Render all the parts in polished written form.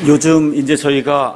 요즘 이제 저희가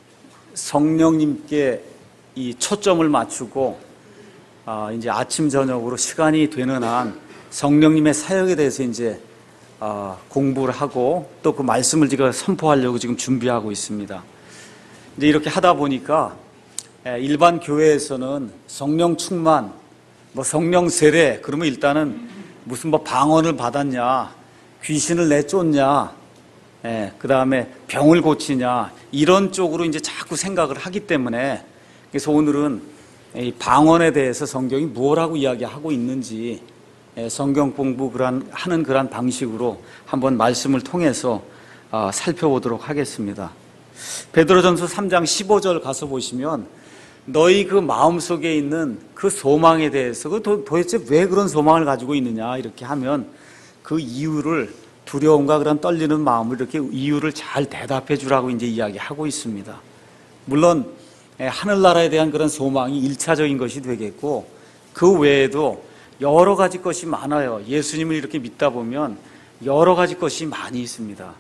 성령님께 이 초점을 맞추고 이제 아침 저녁으로 시간이 되는 한 성령님의 사역에 대해서 이제 공부를 하고 또 그 말씀을 제가 선포하려고 지금 준비하고 있습니다. 이제 이렇게 하다 보니까 일반 교회에서는 성령 충만, 뭐 성령 세례 그러면 일단은 무슨 뭐 방언을 받았냐, 귀신을 내쫓냐, 그 다음에 병을 고치냐 이런 쪽으로 이제 자꾸 생각을 하기 때문에 그래서 오늘은 이 방언에 대해서 성경이 뭐라고 이야기하고 있는지 성경 공부 하는 그런 방식으로 한번 말씀을 통해서 살펴보도록 하겠습니다. 베드로전서 3장 15절 가서 보시면 너희 그 마음속에 있는 그 소망에 대해서 도대체 왜 그런 소망을 가지고 있느냐 이렇게 하면 그 이유를 두려움과 그런 떨리는 마음을 이렇게 이유를 잘 대답해 주라고 이제 이야기하고 있습니다. 물론 하늘나라에 대한 그런 소망이 1차적인 것이 되겠고 그 외에도 여러 가지 것이 많아요. 예수님을 이렇게 믿다 보면 여러 가지 것이 많이 있습니다.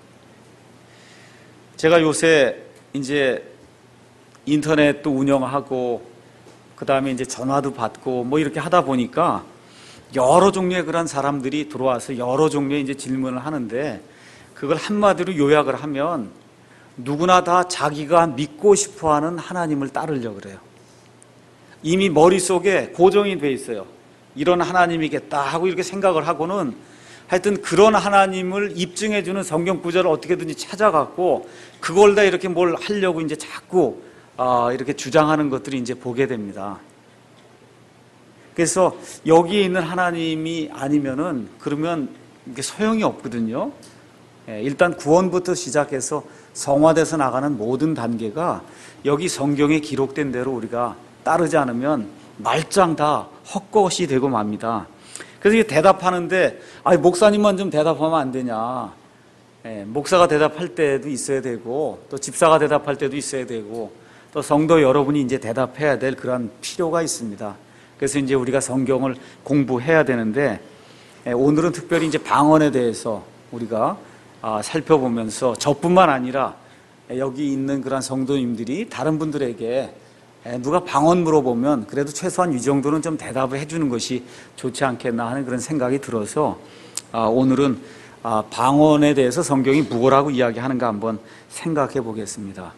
제가 요새 이제 인터넷도 운영하고 그 다음에 이제 전화도 받고 뭐 이렇게 하다 보니까 여러 종류의 그런 사람들이 들어와서 여러 종류의 이제 질문을 하는데 그걸 한마디로 요약을 하면 누구나 다 자기가 믿고 싶어 하는 하나님을 따르려고 그래요. 이미 머릿속에 고정이 돼 있어요. 이런 하나님이겠다 하고 이렇게 생각을 하고는 하여튼 그런 하나님을 입증해주는 성경 구절을 어떻게든지 찾아갖고 그걸 다 이렇게 뭘 하려고 이제 자꾸 이렇게 주장하는 것들이 이제 보게 됩니다. 그래서 여기에 있는 하나님이 아니면은 그러면 이게 소용이 없거든요. 일단 구원부터 시작해서 성화돼서 나가는 모든 단계가 여기 성경에 기록된 대로 우리가 따르지 않으면 말짱 다 헛것이 되고 맙니다. 그래서 이게 대답하는데 목사님만 좀 대답하면 안 되냐. 목사가 대답할 때도 있어야 되고 또 집사가 대답할 때도 있어야 되고 또 성도 여러분이 이제 대답해야 될 그런 필요가 있습니다. 그래서 이제 우리가 성경을 공부해야 되는데 오늘은 특별히 이제 방언에 대해서 우리가 살펴보면서 저뿐만 아니라 여기 있는 그런 성도님들이 다른 분들에게 누가 방언 물어보면 그래도 최소한 이 정도는 좀 대답을 해주는 것이 좋지 않겠나 하는 그런 생각이 들어서 오늘은 방언에 대해서 성경이 무엇이라고 이야기하는가 한번 생각해 보겠습니다.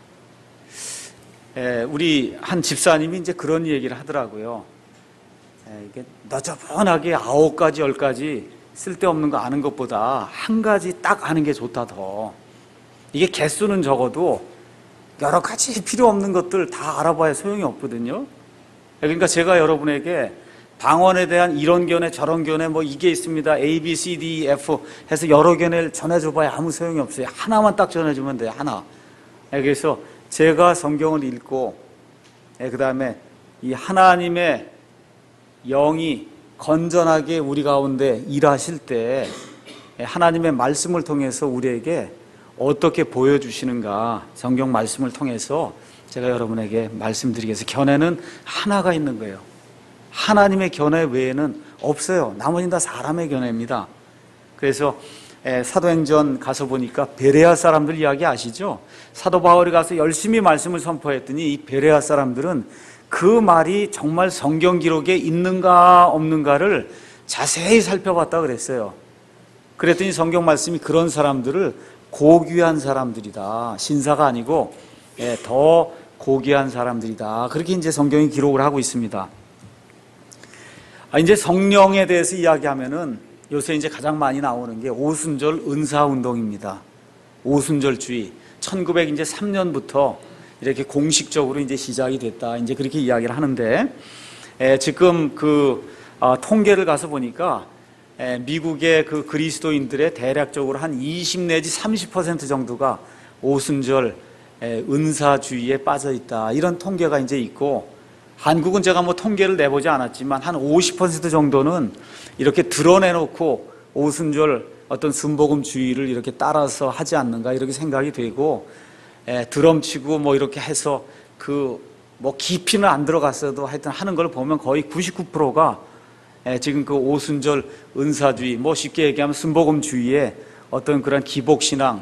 우리 한 집사님이 이제 그런 얘기를 하더라고요. 이게 너저분하게 9가지 10가지 쓸데없는 거 아는 것보다 한 가지 딱 아는 게 좋다 더. 이게 개수는 적어도 여러 가지 필요 없는 것들 다 알아봐야 소용이 없거든요. 그러니까 제가 여러분에게 방언에 대한 이런 견해 저런 견해 뭐 이게 있습니다. A, B, C, D, E, F 해서 여러 견해를 전해줘봐야 아무 소용이 없어요. 하나만 딱 전해주면 돼요. 하나. 그래서 제가 성경을 읽고 그 다음에 이 하나님의 영이 건전하게 우리 가운데 일하실 때 하나님의 말씀을 통해서 우리에게 어떻게 보여주시는가 성경 말씀을 통해서 제가 여러분에게 말씀드리겠습니다. 견해는 하나가 있는 거예요. 하나님의 견해 외에는 없어요. 나머지는 다 사람의 견해입니다. 그래서 사도행전 가서 보니까 베레아 사람들 이야기 아시죠? 사도 바울이 가서 열심히 말씀을 선포했더니 이 베레아 사람들은 그 말이 정말 성경 기록에 있는가 없는가를 자세히 살펴봤다 그랬어요. 그랬더니 성경 말씀이 그런 사람들을 고귀한 사람들이다. 신사가 아니고 더 고귀한 사람들이다. 그렇게 이제 성경이 기록을 하고 있습니다. 이제 성령에 대해서 이야기하면은 요새 이제 가장 많이 나오는 게 오순절 은사 운동입니다. 오순절주의. 1903년부터 이렇게 공식적으로 이제 시작이 됐다. 이제 그렇게 이야기를 하는데, 지금 통계를 가서 보니까, 미국의 그 그리스도인들의 대략적으로 한 20 내지 30% 정도가 오순절 은사주의에 빠져 있다. 이런 통계가 이제 있고, 한국은 제가 뭐 통계를 내보지 않았지만 한 50% 정도는 이렇게 드러내놓고 오순절 어떤 순복음주의를 이렇게 따라서 하지 않는가 이렇게 생각이 되고, 드럼치고 뭐 이렇게 해서 뭐 깊이는 안 들어갔어도 하여튼 하는 걸 보면 거의 99%가 지금 그 오순절 은사주의, 뭐 쉽게 얘기하면 순복음주의의 어떤 그런 기복신앙,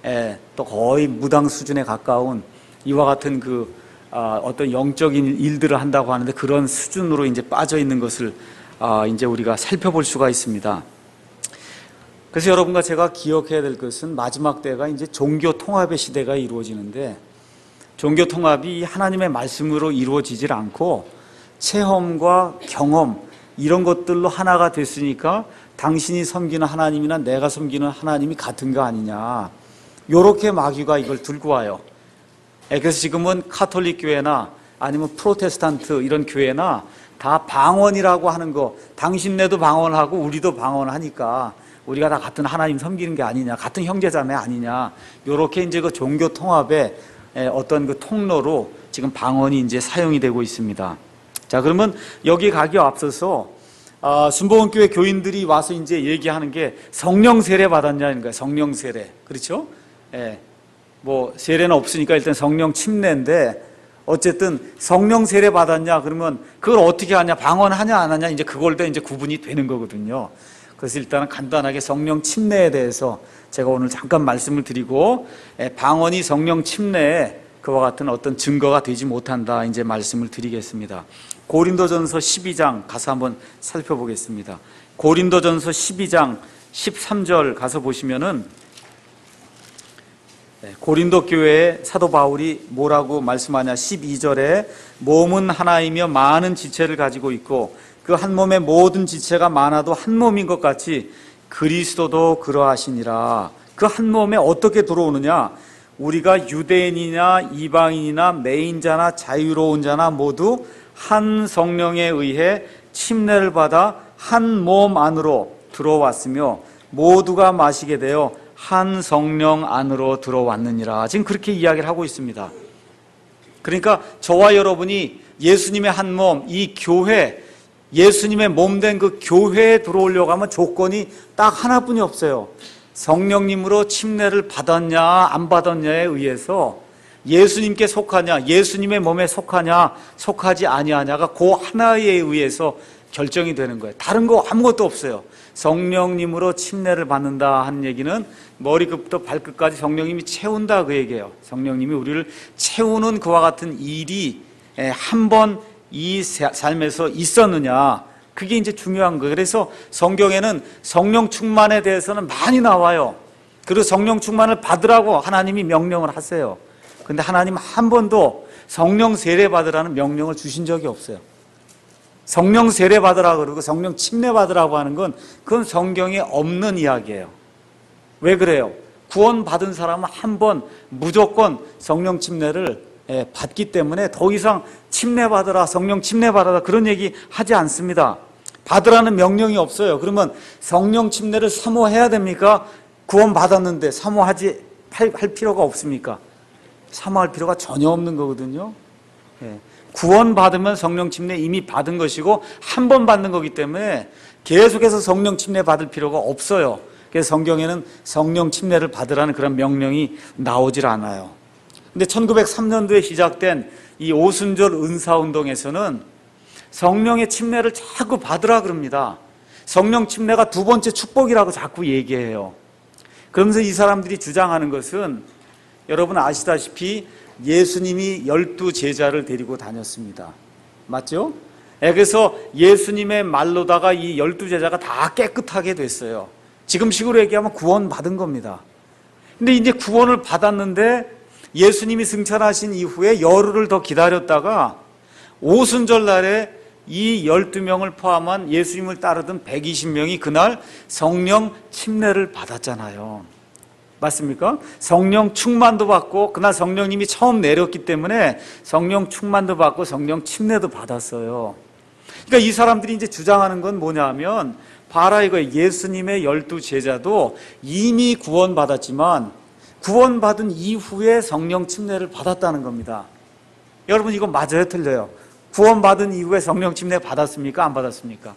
또 거의 무당 수준에 가까운 이와 같은 어떤 영적인 일들을 한다고 하는데 그런 수준으로 이제 빠져 있는 것을 이제 우리가 살펴볼 수가 있습니다. 그래서 여러분과 제가 기억해야 될 것은 마지막 때가 이제 종교 통합의 시대가 이루어지는데 종교 통합이 하나님의 말씀으로 이루어지질 않고 체험과 경험 이런 것들로 하나가 됐으니까 당신이 섬기는 하나님이나 내가 섬기는 하나님이 같은 거 아니냐, 요렇게 마귀가 이걸 들고 와요. 그래서 지금은 카톨릭 교회나 아니면 프로테스탄트 이런 교회나 다 방언이라고 하는 거, 당신네도 방언하고 우리도 방언하니까 우리가 다 같은 하나님 섬기는 게 아니냐, 같은 형제자매 아니냐, 요렇게 이제 그 종교 통합의 어떤 그 통로로 지금 방언이 이제 사용이 되고 있습니다. 자, 그러면 여기 가기 앞서서 순복음교회 교인들이 와서 이제 얘기하는 게 성령 세례 받았냐는 거예요. 성령 세례. 그렇죠? 뭐 세례는 없으니까 일단 성령 침례인데 어쨌든 성령 세례 받았냐 그러면 그걸 어떻게 하냐, 방언하냐 안 하냐, 이제 그걸 때 이제 구분이 되는 거거든요. 그래서 일단은 간단하게 성령 침례에 대해서 제가 오늘 잠깐 말씀을 드리고, 방언이 성령 침례에 그와 같은 어떤 증거가 되지 못한다 이제 말씀을 드리겠습니다. 고린도전서 12장 가서 한번 살펴보겠습니다. 고린도전서 12장 13절 가서 보시면은 고린도 교회에 사도 바울이 뭐라고 말씀하냐, 12절에 몸은 하나이며 많은 지체를 가지고 있고 그 한 몸의 모든 지체가 많아도 한 몸인 것 같이 그리스도도 그러하시니라. 그 한 몸에 어떻게 들어오느냐, 우리가 유대인이나 이방인이나 매인자나 자유로운 자나 모두 한 성령에 의해 침례를 받아 한 몸 안으로 들어왔으며 모두가 마시게 되어 한 성령 안으로 들어왔느니라. 지금 그렇게 이야기를 하고 있습니다. 그러니까 저와 여러분이 예수님의 한 몸, 이 교회, 예수님의 몸된 그 교회에 들어오려고 하면 조건이 딱 하나뿐이 없어요. 성령님으로 침례를 받았냐 안 받았냐에 의해서 예수님께 속하냐, 예수님의 몸에 속하냐 속하지 아니하냐가 그 하나에 의해서 결정이 되는 거예요. 다른 거 아무것도 없어요. 성령님으로 침례를 받는다 하는 얘기는 머리끝부터 발끝까지 성령님이 채운다 그 얘기예요. 성령님이 우리를 채우는 그와 같은 일이 한 번 이 삶에서 있었느냐, 그게 이제 중요한 거예요. 그래서 성경에는 성령 충만에 대해서는 많이 나와요. 그리고 성령 충만을 받으라고 하나님이 명령을 하세요. 근데 하나님 한 번도 성령 세례 받으라는 명령을 주신 적이 없어요. 성령 세례 받으라 그러고 성령 침례 받으라고 하는 건 그건 성경에 없는 이야기예요. 왜 그래요? 구원 받은 사람은 한 번 무조건 성령 침례를 받기 때문에 더 이상 침례 받으라, 성령 침례 받으라 그런 얘기 하지 않습니다. 받으라는 명령이 없어요. 그러면 성령 침례를 사모해야 됩니까? 구원 받았는데 사모하지 할 필요가 없습니까? 사모할 필요가 전혀 없는 거거든요. 구원 받으면 성령 침례 이미 받은 것이고 한 번 받는 거기 때문에 계속해서 성령 침례 받을 필요가 없어요. 그래서 성경에는 성령 침례를 받으라는 그런 명령이 나오질 않아요. 근데 1903년도에 시작된 이 오순절 은사운동에서는 성령의 침례를 자꾸 받으라 그럽니다. 성령 침례가 두 번째 축복이라고 자꾸 얘기해요. 그러면서 이 사람들이 주장하는 것은 여러분 아시다시피 예수님이 12 제자를 데리고 다녔습니다. 맞죠? 그래서 예수님의 말로다가 이 12 제자가 다 깨끗하게 됐어요. 지금식으로 얘기하면 구원 받은 겁니다. 근데 이제 구원을 받았는데 예수님이 승천하신 이후에 열흘을 더 기다렸다가 오순절 날에 이 12명을 포함한 예수님을 따르던 120명이 그날 성령 침례를 받았잖아요. 맞습니까? 성령 충만도 받고 그날 성령님이 처음 내렸기 때문에 성령 충만도 받고 성령 침례도 받았어요. 그러니까 이 사람들이 이제 주장하는 건 뭐냐면 봐라 이거예요. 예수님의 12 제자도 이미 구원받았지만 구원받은 이후에 성령 침례를 받았다는 겁니다. 여러분 이거 맞아요 틀려요? 구원받은 이후에 성령 침례 받았습니까? 안 받았습니까?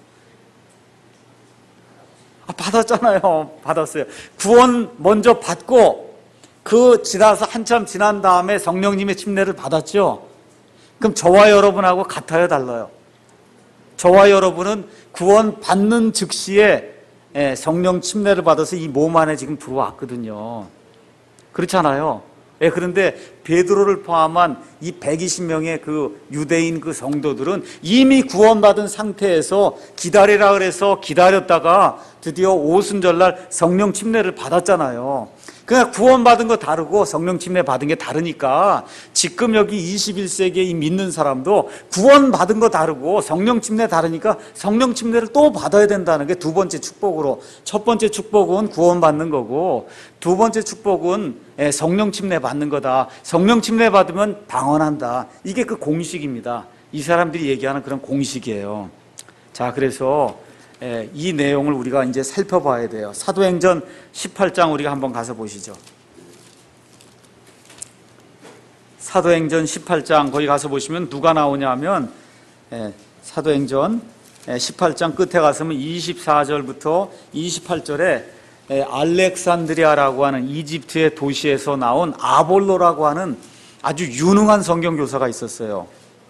받았잖아요. 받았어요. 구원 먼저 받고 그 지나서 한참 지난 다음에 성령님의 침례를 받았죠. 그럼 저와 여러분하고 같아요 달라요? 저와 여러분은 구원 받는 즉시에 성령 침례를 받아서 이 몸 안에 지금 들어왔거든요. 그렇잖아요. 예, 그런데 베드로를 포함한 이 120명의 그 유대인 그 성도들은 이미 구원받은 상태에서 기다리라 그래서 기다렸다가 드디어 오순절날 성령 침례를 받았잖아요. 그냥 구원받은 거 다르고 성령 침례 받은 게 다르니까 지금 여기 21세기에 이 믿는 사람도 구원받은 거 다르고 성령 침례 다르니까 성령 침례를 또 받아야 된다는 게 두 번째 축복으로, 첫 번째 축복은 구원받는 거고 두 번째 축복은 성령 침례 받는 거다. 성령 침례 받으면 방언한다. 이게 그 공식입니다. 이 사람들이 얘기하는 그런 공식이에요. 자, 그래서 이 내용을 우리가 이제 살펴봐야 돼요. 사도행전 18장 우리가 한번 가서 보시죠. 사도행전 18장 거기 가서 보시면 누가 나오냐면 사도행전 18장 끝에 가서면 24절부터 28절에 알렉산드리아라고 하는 이집트의 도시에서 나온 아볼로라고 하는 아주 유능한 성경교사가 있었어요.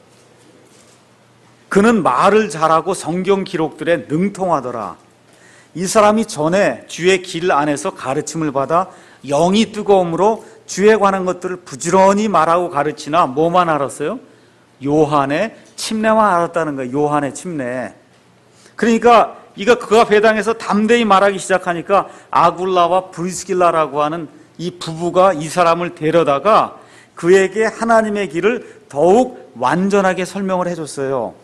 그는 말을 잘하고 성경 기록들에 능통하더라. 이 사람이 전에 주의 길 안에서 가르침을 받아 영이 뜨거움으로 주에 관한 것들을 부지런히 말하고 가르치나 뭐만 알았어요? 요한의 침례만 알았다는 거예요. 요한의 침례. 그러니까 그가 배당에서 담대히 말하기 시작하니까 아굴라와 브리스길라라고 하는 이 부부가 이 사람을 데려다가 그에게 하나님의 길을 더욱 완전하게 설명을 해줬어요.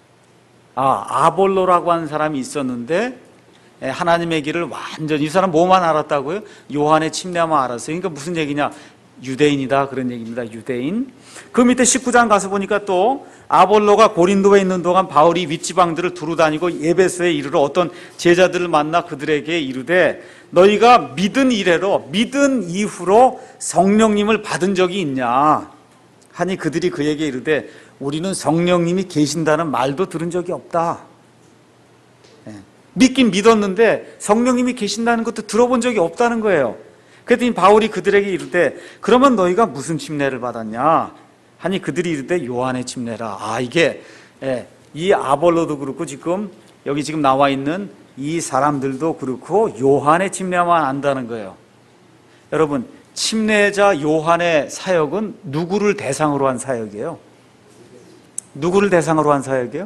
아볼로라고 하는 사람이 있었는데 하나님의 길을 완전히, 이 사람 뭐만 알았다고요? 요한의 침례만 알았어요. 그러니까 무슨 얘기냐? 유대인이다, 그런 얘기입니다. 유대인. 그 밑에 19장 가서 보니까 또 아볼로가 고린도에 있는 동안 바울이 윗지방들을 두루 다니고 에베소에 이르러 어떤 제자들을 만나 그들에게 이르되 너희가 믿은 이래로, 믿은 이후로 성령님을 받은 적이 있냐 하니 그들이 그에게 이르되 우리는 성령님이 계신다는 말도 들은 적이 없다. 믿긴 믿었는데 성령님이 계신다는 것도 들어본 적이 없다는 거예요. 그랬더니 바울이 그들에게 이르되 그러면 너희가 무슨 침례를 받았냐 하니 그들이 이르되 요한의 침례라. 이게 이 아볼로도 그렇고 지금 여기 지금 나와 있는 이 사람들도 그렇고 요한의 침례만 안다는 거예요. 여러분, 침례자 요한의 사역은 누구를 대상으로 한 사역이에요? 누구를 대상으로 한 사역이에요?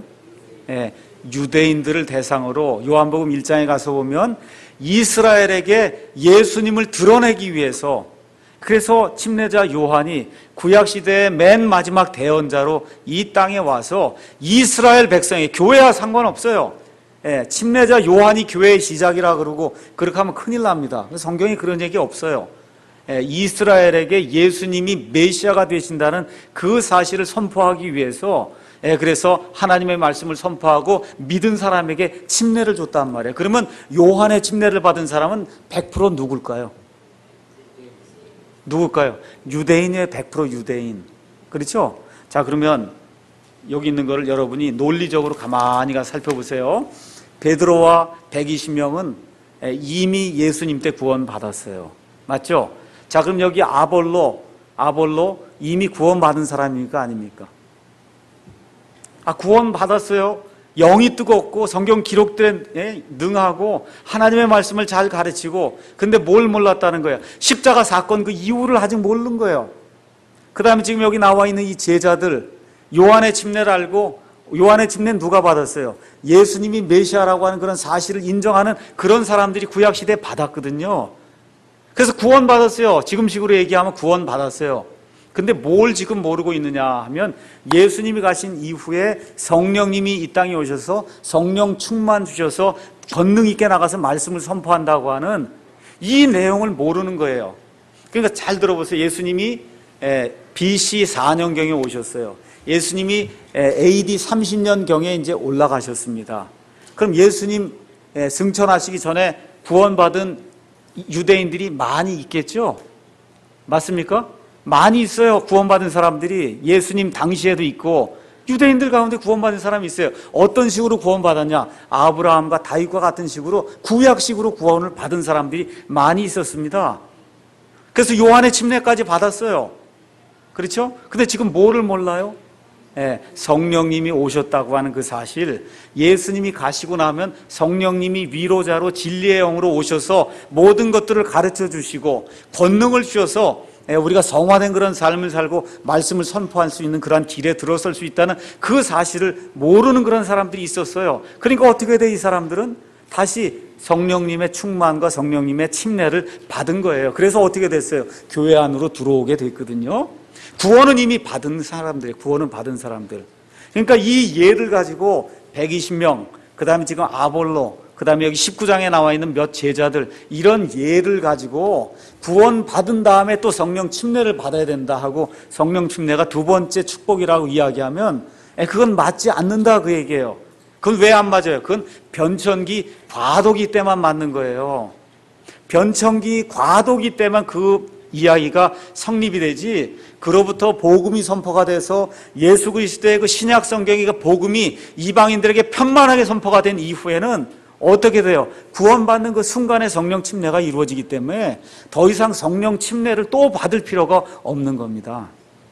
유대인들을 대상으로. 요한복음 1장에 가서 보면 이스라엘에게 예수님을 드러내기 위해서, 그래서 침례자 요한이 구약시대의 맨 마지막 대언자로 이 땅에 와서 이스라엘 백성의, 교회와 상관없어요. 침례자 요한이 교회의 시작이라 그러고 그렇게 하면 큰일 납니다. 성경에 그런 얘기 없어요. 이스라엘에게 예수님이 메시아가 되신다는 그 사실을 선포하기 위해서, 그래서 하나님의 말씀을 선포하고 믿은 사람에게 침례를 줬단 말이에요. 그러면 요한의 침례를 받은 사람은 100% 누굴까요? 누굴까요? 유대인이에요. 100% 유대인. 그렇죠? 자, 그러면 여기 있는 거를 여러분이 논리적으로 가만히 가서 살펴보세요. 베드로와 120명은 이미 예수님 때 구원받았어요. 맞죠? 자, 그럼 여기 아볼로 이미 구원받은 사람입니까? 아닙니까? 구원받았어요. 영이 뜨겁고 성경 기록들에 능하고 하나님의 말씀을 잘 가르치고, 근데 뭘 몰랐다는 거예요? 십자가 사건 그 이유를 아직 모르는 거예요. 그 다음에 지금 여기 나와 있는 이 제자들, 요한의 침례를 알고, 요한의 침례는 누가 받았어요? 예수님이 메시아라고 하는 그런 사실을 인정하는 그런 사람들이 구약시대에 받았거든요. 그래서 구원받았어요. 지금식으로 얘기하면 구원받았어요. 근데 뭘 지금 모르고 있느냐 하면 예수님이 가신 이후에 성령님이 이 땅에 오셔서 성령 충만 주셔서 권능 있게 나가서 말씀을 선포한다고 하는 이 내용을 모르는 거예요. 그러니까 잘 들어보세요. 예수님이 BC 4년경에 오셨어요. 예수님이 AD 30년경에 이제 올라가셨습니다. 그럼 예수님 승천하시기 전에 구원받은 유대인들이 많이 있겠죠? 맞습니까? 많이 있어요. 구원받은 사람들이 예수님 당시에도 있고, 유대인들 가운데 구원받은 사람이 있어요. 어떤 식으로 구원받았냐? 아브라함과 다윗과 같은 식으로 구약식으로 구원을 받은 사람들이 많이 있었습니다. 그래서 요한의 침례까지 받았어요. 그렇죠? 근데 지금 뭐를 몰라요? 성령님이 오셨다고 하는 그 사실, 예수님이 가시고 나면 성령님이 위로자로 진리의 영으로 오셔서 모든 것들을 가르쳐 주시고 권능을 주셔서 우리가 성화된 그런 삶을 살고 말씀을 선포할 수 있는 그런 길에 들어설 수 있다는 그 사실을 모르는 그런 사람들이 있었어요. 그러니까 어떻게 돼? 이 사람들은 다시 성령님의 충만과 성령님의 침례를 받은 거예요. 그래서 어떻게 됐어요? 교회 안으로 들어오게 됐거든요. 구원은 이미 받은 사람들이에요. 구원은 받은 사람들. 그러니까 이 예를 가지고 120명, 그 다음에 지금 아볼로, 그 다음에 여기 19장에 나와 있는 몇 제자들, 이런 예를 가지고 구원 받은 다음에 또 성령 침례를 받아야 된다 하고 성령 침례가 두 번째 축복이라고 이야기하면 그건 맞지 않는다 그 얘기예요. 그건 왜 안 맞아요? 그건 변천기 과도기 때만 맞는 거예요. 변천기 과도기 때만 그 이야기가 성립이 되지, 그로부터 복음이 선포가 돼서 예수 그리스도의 그 신약 성경의 그 복음이 이방인들에게 편만하게 선포가 된 이후에는 어떻게 돼요? 구원받는 그 순간에 성령 침례가 이루어지기 때문에 더 이상 성령 침례를 또 받을 필요가 없는 겁니다.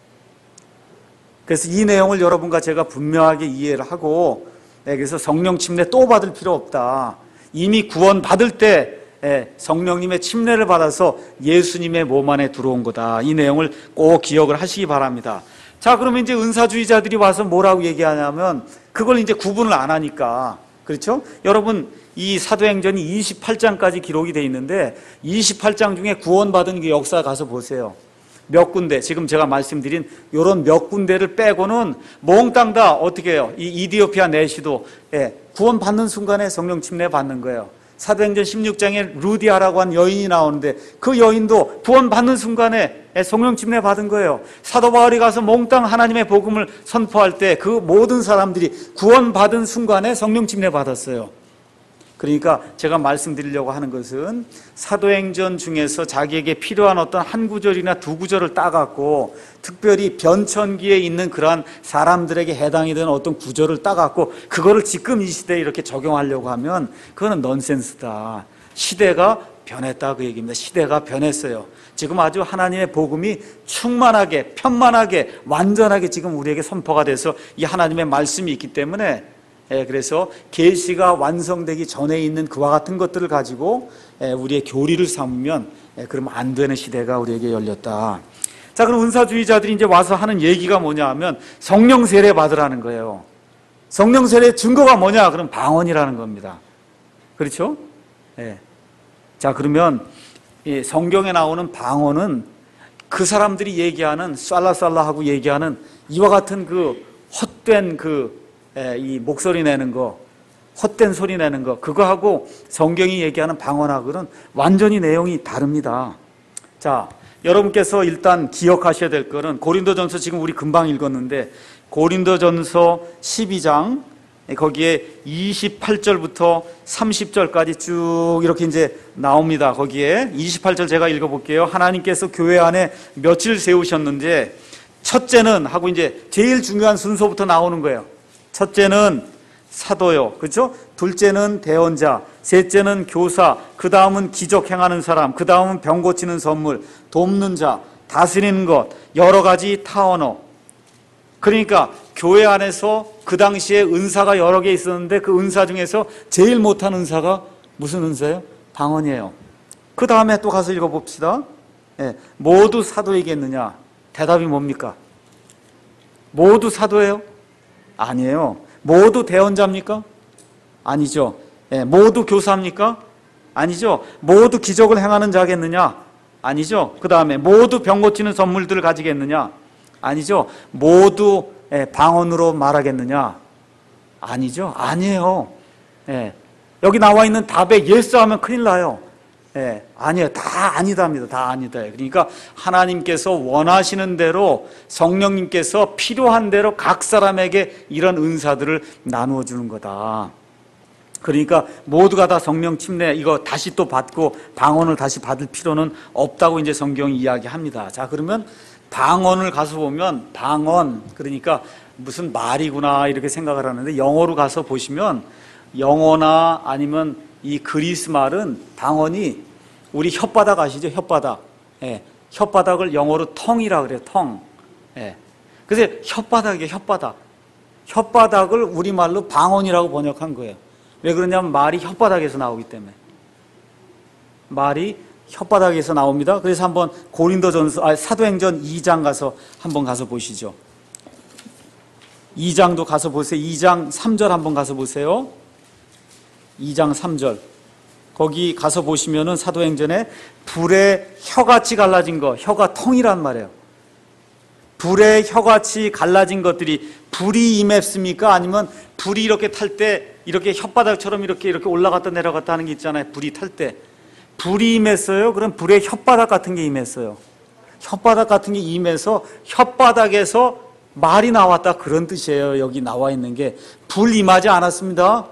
그래서 이 내용을 여러분과 제가 분명하게 이해를 하고, 그래서 성령 침례 또 받을 필요 없다. 이미 구원받을 때 성령님의 침례를 받아서 예수님의 몸 안에 들어온 거다. 이 내용을 꼭 기억을 하시기 바랍니다. 자, 그러면 이제 은사주의자들이 와서 뭐라고 얘기하냐면 그걸 이제 구분을 안 하니까, 그렇죠? 여러분, 이 사도행전이 28장까지 기록이 되어 있는데 28장 중에 구원받은 그 역사 가서 보세요. 몇 군데, 지금 제가 말씀드린 이런 몇 군데를 빼고는 몽땅 다 어떻게 해요? 이 이디오피아 내시도 구원받는 순간에 성령 침례 받는 거예요. 사도행전 16장에 루디아라고 한 여인이 나오는데 그 여인도 구원받는 순간에 성령 침례 받은 거예요. 사도 바울이 가서 몽땅 하나님의 복음을 선포할 때 그 모든 사람들이 구원받은 순간에 성령 침례 받았어요. 그러니까 제가 말씀드리려고 하는 것은 사도행전 중에서 자기에게 필요한 어떤 한 구절이나 두 구절을 따갖고 특별히 변천기에 있는 그러한 사람들에게 해당이 되는 어떤 구절을 따갖고 그거를 지금 이 시대에 이렇게 적용하려고 하면 그거는 넌센스다. 시대가 변했다 그 얘기입니다. 시대가 변했어요. 지금 아주 하나님의 복음이 충만하게, 편만하게, 완전하게 지금 우리에게 선포가 돼서 이 하나님의 말씀이 있기 때문에, 그래서 계시가 완성되기 전에 있는 그와 같은 것들을 가지고 우리의 교리를 삼으면 그러면 안 되는 시대가 우리에게 열렸다. 자, 그럼 은사주의자들이 이제 와서 하는 얘기가 뭐냐 하면 성령 세례 받으라는 거예요. 성령 세례의 증거가 뭐냐? 그럼 방언이라는 겁니다. 그렇죠? 자, 그러면 성경에 나오는 방언은 그 사람들이 얘기하는 쌀라쌀라하고 얘기하는 이와 같은 그 헛된 이 목소리 내는 거, 헛된 소리 내는 거, 그거하고 성경이 얘기하는 방언하고는 완전히 내용이 다릅니다. 자, 여러분께서 일단 기억하셔야 될 거는 고린도전서 지금 우리 금방 읽었는데 고린도전서 12장 거기에 28절부터 30절까지 쭉 이렇게 이제 나옵니다. 거기에 28절 제가 읽어볼게요. 하나님께서 교회 안에 며칠 세우셨는데 첫째는 하고 이제 제일 중요한 순서부터 나오는 거예요. 첫째는 사도요, 그렇죠? 둘째는 대언자, 셋째는 교사, 그 다음은 기적 행하는 사람, 그 다음은 병 고치는 선물, 돕는 자, 다스리는 것, 여러 가지 타 언어. 그러니까 교회 안에서 그 당시에 은사가 여러 개 있었는데 그 은사 중에서 제일 못한 은사가 무슨 은사예요? 방언이에요. 그 다음에 또 가서 읽어봅시다. 모두 사도이겠느냐? 대답이 뭡니까? 모두 사도예요? 아니에요. 모두 대언자입니까? 아니죠. 모두 교사입니까? 아니죠. 모두 기적을 행하는 자겠느냐? 아니죠. 그 다음에 모두 병 고치는 선물들을 가지겠느냐? 아니죠. 모두 방언으로 말하겠느냐? 아니죠. 아니에요. 여기 나와 있는 답에 예스 하면 큰일 나요. 아니에요. 다 아니다입니다. 다 아니다. 그러니까 하나님께서 원하시는 대로 성령님께서 필요한 대로 각 사람에게 이런 은사들을 나누어 주는 거다. 그러니까 모두가 다 성령 침례 이거 다시 또 받고 방언을 다시 받을 필요는 없다고 이제 성경이 이야기합니다. 자, 그러면 방언을 가서 보면 방언 그러니까 무슨 말이구나 이렇게 생각을 하는데 영어로 가서 보시면 영어나 아니면 이 그리스 말은 방언이 우리 혓바닥 아시죠? 혓바닥. 혓바닥을 영어로 텅이라 그래요. 텅. 그래서 혓바닥이에요, 혓바닥. 혓바닥을 우리말로 방언이라고 번역한 거예요. 왜 그러냐면 말이 혓바닥에서 나오기 때문에. 말이 혓바닥에서 나옵니다. 그래서 한번 사도행전 2장 한번 가서 보시죠. 2장도 가서 보세요. 2장 3절 한번 가서 보세요. 2장 3절. 거기 가서 보시면은 사도행전에 불에 혀같이 갈라진 거, 혀가 통이란 말이에요. 불에 혀같이 갈라진 것들이 불이 임했습니까? 아니면 불이 이렇게 탈 때 이렇게 혓바닥처럼 이렇게 올라갔다 내려갔다 하는 게 있잖아요. 불이 탈 때. 불이 임했어요? 그럼 불에 혓바닥 같은 게 임했어요. 혓바닥 같은 게 임해서 혓바닥에서 말이 나왔다, 그런 뜻이에요. 여기 나와 있는 게. 불 임하지 않았습니다.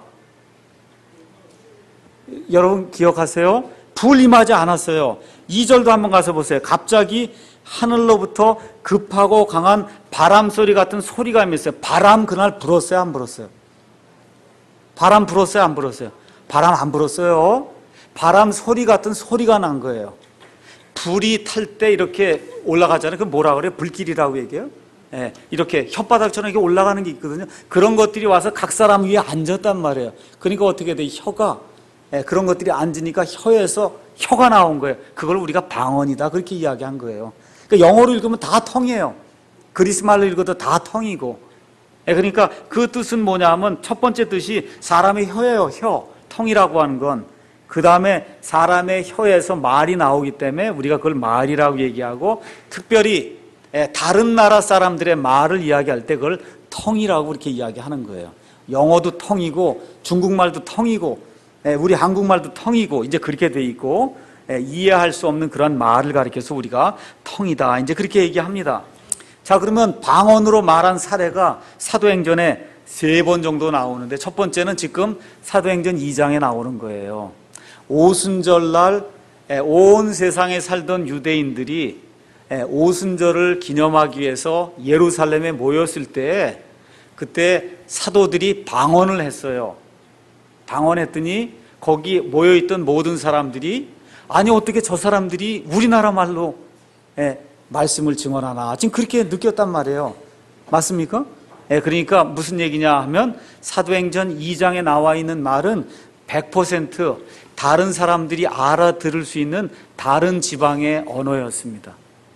여러분 기억하세요? 불 임하지 않았어요. 2절도 한번 가서 보세요. 갑자기 하늘로부터 급하고 강한 바람 소리 같은 소리가 임했어요. 바람 그날 불었어요, 안 불었어요? 바람 불었어요, 안 불었어요? 바람 안 불었어요. 바람 소리 같은 소리가 난 거예요. 불이 탈 때 이렇게 올라가잖아요. 그 뭐라 그래요? 불길이라고 얘기해요. 예, 이렇게 혓바닥처럼 이렇게 올라가는 게 있거든요. 그런 것들이 와서 각 사람 위에 앉았단 말이에요. 그러니까 어떻게 돼? 혀가, 그런 것들이 앉으니까 혀에서 혀가 나온 거예요. 그걸 우리가 방언이다, 그렇게 이야기한 거예요. 그러니까 영어로 읽으면 다 텅이에요. 그리스 말로 읽어도 다 텅이고. 그러니까 그 뜻은 뭐냐 하면 첫 번째 뜻이 사람의 혀예요. 혀, 텅이라고 하는 건. 그 다음에 사람의 혀에서 말이 나오기 때문에 우리가 그걸 말이라고 얘기하고, 특별히 다른 나라 사람들의 말을 이야기할 때 그걸 텅이라고 이렇게 이야기하는 거예요. 영어도 텅이고 중국말도 텅이고 우리 한국말도 텅이고, 이제 그렇게 돼 있고, 이해할 수 없는 그런 말을 가리켜서 우리가 텅이다, 이제 그렇게 얘기합니다. 자, 그러면 방언으로 말한 사례가 사도행전에 3번 정도 나오는데, 첫 번째는 지금 사도행전 2장에 나오는 거예요. 오순절날 온 세상에 살던 유대인들이 오순절을 기념하기 위해서 예루살렘에 모였을 때, 그때 사도들이 방언을 했어요. 방언했더니 거기 모여있던 모든 사람들이, 아니 어떻게 저 사람들이 우리나라 말로 말씀을 증언하나, 지금 그렇게 느꼈단 말이에요. 맞습니까? 그러니까 무슨 얘기냐 하면 사도행전 2장에 나와 있는 말은 100% 다른 사람들이 알아들을 수 있는 다른 지방의 언어였습니다.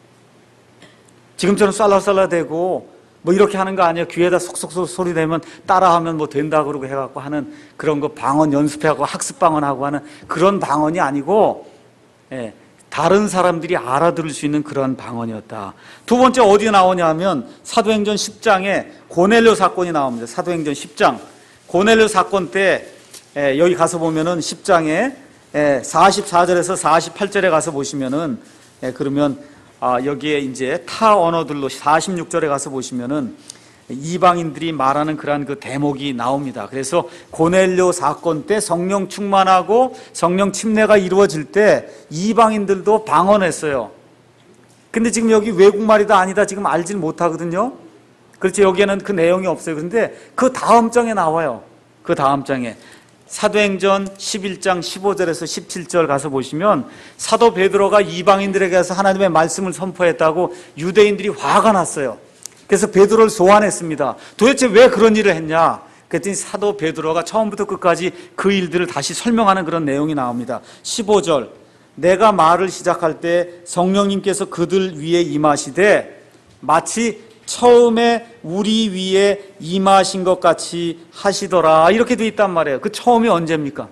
지금처럼 쌀라쌀라대고 뭐 이렇게 하는 거 아니에요. 귀에다 속속속 소리 내면 따라하면 뭐 된다 그러고 해갖고 하는 그런 거, 방언 연습해갖고 학습 방언하고 하는 그런 방언이 아니고, 다른 사람들이 알아들을 수 있는 그런 방언이었다. 두 번째 어디에 나오냐 하면 사도행전 10장에 고넬료 사건이 나옵니다. 사도행전 10장 고넬료 사건 때 여기 가서 보면은 10장에 44절에서 48절에 가서 보시면은, 그러면 여기에 이제 타 언어들로 46절에 가서 보시면은 이방인들이 말하는 그러한 그 대목이 나옵니다. 그래서 고넬료 사건 때 성령 충만하고 성령 침례가 이루어질 때 이방인들도 방언했어요. 근데 지금 여기 외국말이다 아니다 지금 알질 못하거든요. 그렇죠. 여기에는 그 내용이 없어요. 그런데 그 다음 장에 나와요. 그 다음 장에 사도행전 11장 15절에서 17절 가서 보시면 사도 베드로가 이방인들에게 가서 하나님의 말씀을 선포했다고 유대인들이 화가 났어요. 그래서 베드로를 소환했습니다. 도대체 왜 그런 일을 했냐? 그랬더니 사도 베드로가 처음부터 끝까지 그 일들을 다시 설명하는 그런 내용이 나옵니다. 15절, 내가 말을 시작할 때 성령님께서 그들 위에 임하시되 마치 처음에 우리 위에 임하신 것 같이 하시더라, 이렇게 돼 있단 말이에요. 그 처음이 언제입니까?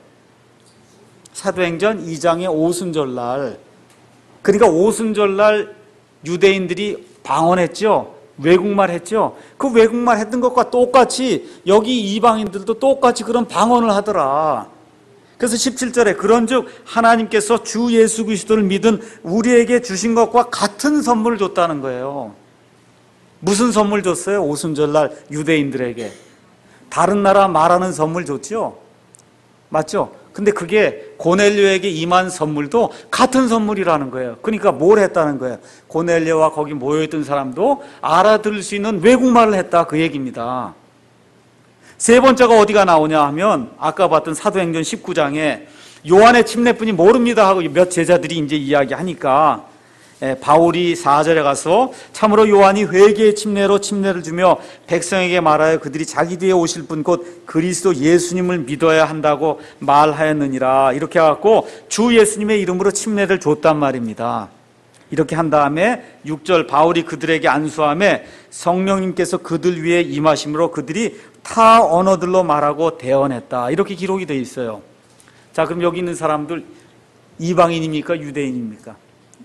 사도행전 2장의 오순절날. 그러니까 오순절날 유대인들이 방언했죠. 외국말 했죠. 그 외국말 했던 것과 똑같이 여기 이방인들도 똑같이 그런 방언을 하더라. 그래서 17절에 그런즉 하나님께서 주 예수 그리스도를 믿은 우리에게 주신 것과 같은 선물을 줬다는 거예요. 무슨 선물 줬어요? 오순절날 유대인들에게 다른 나라 말하는 선물 줬죠. 맞죠? 근데 그게 고넬료에게 임한 선물도 같은 선물이라는 거예요. 그러니까 뭘 했다는 거예요? 고넬료와 거기 모여있던 사람도 알아들을 수 있는 외국말을 했다, 그 얘기입니다. 세 번째가 어디가 나오냐 하면 아까 봤던 사도행전 19장에 요한의 침례뿐이 모릅니다 하고 몇 제자들이 이제 이야기하니까 바울이 4절에 가서 참으로 요한이 회개의 침례로 침례를 주며 백성에게 말하여 그들이 자기 뒤에 오실 분 곧 그리스도 예수님을 믿어야 한다고 말하였느니라. 이렇게 해갖고 주 예수님의 이름으로 침례를 줬단 말입니다. 이렇게 한 다음에 6절 바울이 그들에게 안수하며 성령님께서 그들 위에 임하심으로 그들이 타 언어들로 말하고 대언했다. 이렇게 기록이 되어 있어요. 자, 그럼 여기 있는 사람들 이방인입니까? 유대인입니까?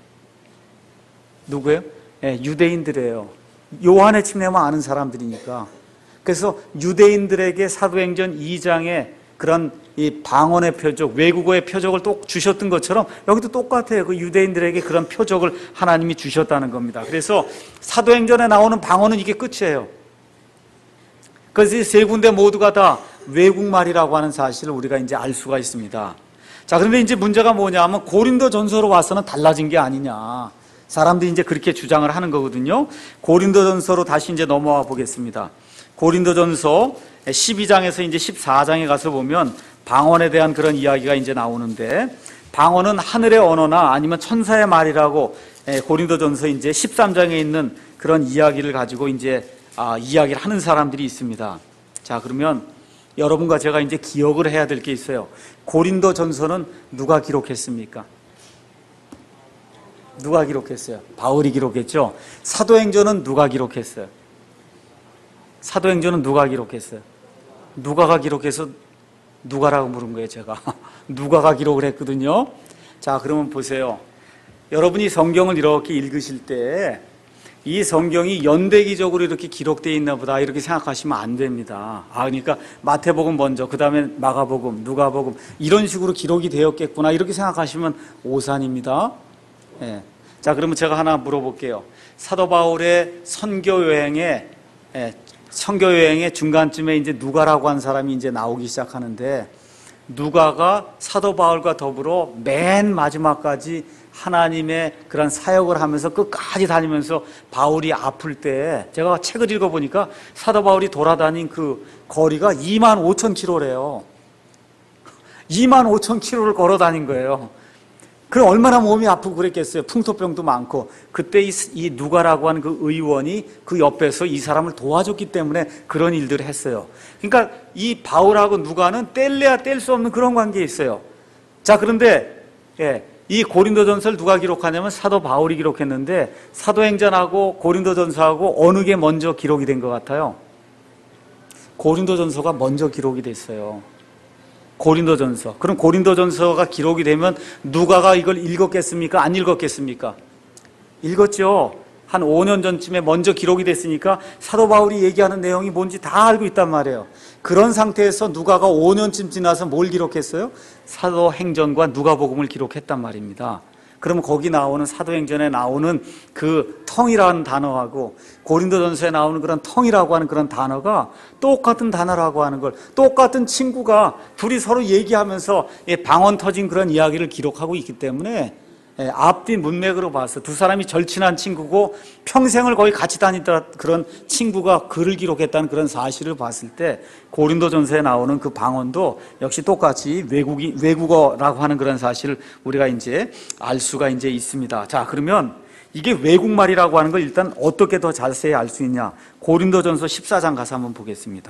누구예요? 유대인들이에요. 요한의 침례만 아는 사람들이니까. 그래서 유대인들에게 사도행전 2장에 그런 이 방언의 표적, 외국어의 표적을 또 주셨던 것처럼 여기도 똑같아요. 그 유대인들에게 그런 표적을 하나님이 주셨다는 겁니다. 그래서 사도행전에 나오는 방언은 이게 끝이에요. 그래서 이 세 군데 모두가 다 외국말이라고 하는 사실을 우리가 이제 알 수가 있습니다. 자, 그런데 이제 문제가 뭐냐 하면 고린도 전서로 와서는 달라진 게 아니냐. 사람들이 이제 그렇게 주장을 하는 거거든요. 고린도 전서로 다시 이제 넘어와 보겠습니다. 고린도 전서 12장에서 이제 14장에 가서 보면 방언에 대한 그런 이야기가 이제 나오는데, 방언은 하늘의 언어나 아니면 천사의 말이라고 고린도 전서 이제 13장에 있는 그런 이야기를 가지고 이제 이야기를 하는 사람들이 있습니다. 자, 그러면 여러분과 제가 이제 기억을 해야 될 게 있어요. 고린도 전서는 누가 기록했습니까? 누가 기록했어요? 바울이 기록했죠. 사도행전은 누가 기록했어요? 사도행전은 누가 기록했어요? 누가가 기록해서 누가라고 물은 거예요, 제가. 누가가 기록을 했거든요. 자, 그러면 보세요. 여러분이 성경을 이렇게 읽으실 때 이 성경이 연대기적으로 이렇게 기록되어 있나 보다 이렇게 생각하시면 안 됩니다. 그러니까 마태복음 먼저, 그 다음에 마가복음, 누가복음 이런 식으로 기록이 되었겠구나 이렇게 생각하시면 오산입니다. 자, 그러면 제가 하나 물어볼게요. 사도 바울의 선교 여행의 중간쯤에 이제 누가라고 한 사람이 이제 나오기 시작하는데, 누가가 사도 바울과 더불어 맨 마지막까지 하나님의 그런 사역을 하면서 끝까지 다니면서 바울이 아플 때, 제가 책을 읽어보니까 사도 바울이 돌아다닌 그 거리가 25,000km래요. 25,000km를 걸어 다닌 거예요. 그럼 얼마나 몸이 아프고 그랬겠어요. 풍토병도 많고. 그때 이 누가라고 하는 그 의원이 그 옆에서 이 사람을 도와줬기 때문에 그런 일들을 했어요. 그러니까 이 바울하고 누가는 뗄래야 뗄 수 없는 그런 관계에 있어요. 자, 그런데 이 고린도전서를 누가 기록하냐면 사도 바울이 기록했는데, 사도행전하고 고린도전서하고 어느 게 먼저 기록이 된 것 같아요? 고린도전서가 먼저 기록이 됐어요. 고린도전서. 그럼 고린도전서가 기록이 되면 누가가 이걸 읽었겠습니까? 안 읽었겠습니까? 읽었죠. 한 5년 전쯤에 먼저 기록이 됐으니까 사도 바울이 얘기하는 내용이 뭔지 다 알고 있단 말이에요. 그런 상태에서 누가가 5년쯤 지나서 뭘 기록했어요? 사도행전과 누가복음을 기록했단 말입니다. 그러면 거기 나오는 사도행전에 나오는 그 텅이라는 단어하고 고린도전서에 나오는 그런 텅이라고 하는 그런 단어가 똑같은 단어라고 하는 걸, 똑같은 친구가 둘이 서로 얘기하면서 방언 터진 그런 이야기를 기록하고 있기 때문에 앞뒤 문맥으로 봐서 두 사람이 절친한 친구고 평생을 거의 같이 다니던 그런 친구가 글을 기록했다는 그런 사실을 봤을 때 고린도전서에 나오는 그 방언도 역시 똑같이 외국어라고 하는 그런 사실을 우리가 이제 알 수가 이제 있습니다. 자, 그러면 이게 외국말이라고 하는 걸 일단 어떻게 더 자세히 알 수 있냐? 고린도전서 14장 가서 한번 보겠습니다.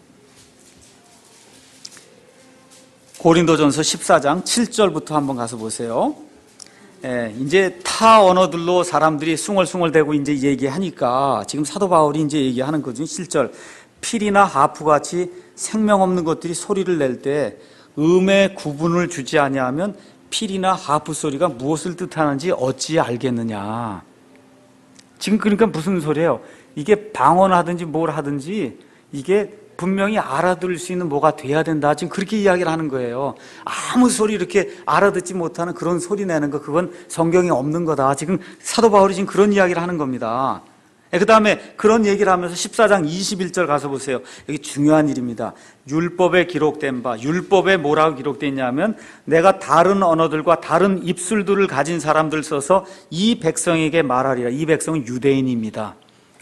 고린도전서 14장 7절부터 한번 가서 보세요. 이제 타 언어들로 사람들이 숭얼숭얼대고 이제 얘기하니까 지금 사도 바울이 이제 얘기하는 거죠. 7절. 필이나 하프 같이 생명 없는 것들이 소리를 낼 때 음의 구분을 주지 아니하면 필이나 하프 소리가 무엇을 뜻하는지 어찌 알겠느냐. 지금 그러니까 무슨 소리예요? 이게 방언하든지 뭘 하든지 이게 분명히 알아들을 수 있는 뭐가 돼야 된다. 지금 그렇게 이야기를 하는 거예요. 아무 소리 이렇게 알아듣지 못하는 그런 소리 내는 거, 그건 성경에 없는 거다. 지금 사도 바울이 지금 그런 이야기를 하는 겁니다. 그 다음에 그런 얘기를 하면서 14장 21절 가서 보세요. 여기 중요한 일입니다. 율법에 기록된 바, 율법에 뭐라고 기록되어 있냐면 내가 다른 언어들과 다른 입술들을 가진 사람들 써서 이 백성에게 말하리라. 이 백성은 유대인입니다.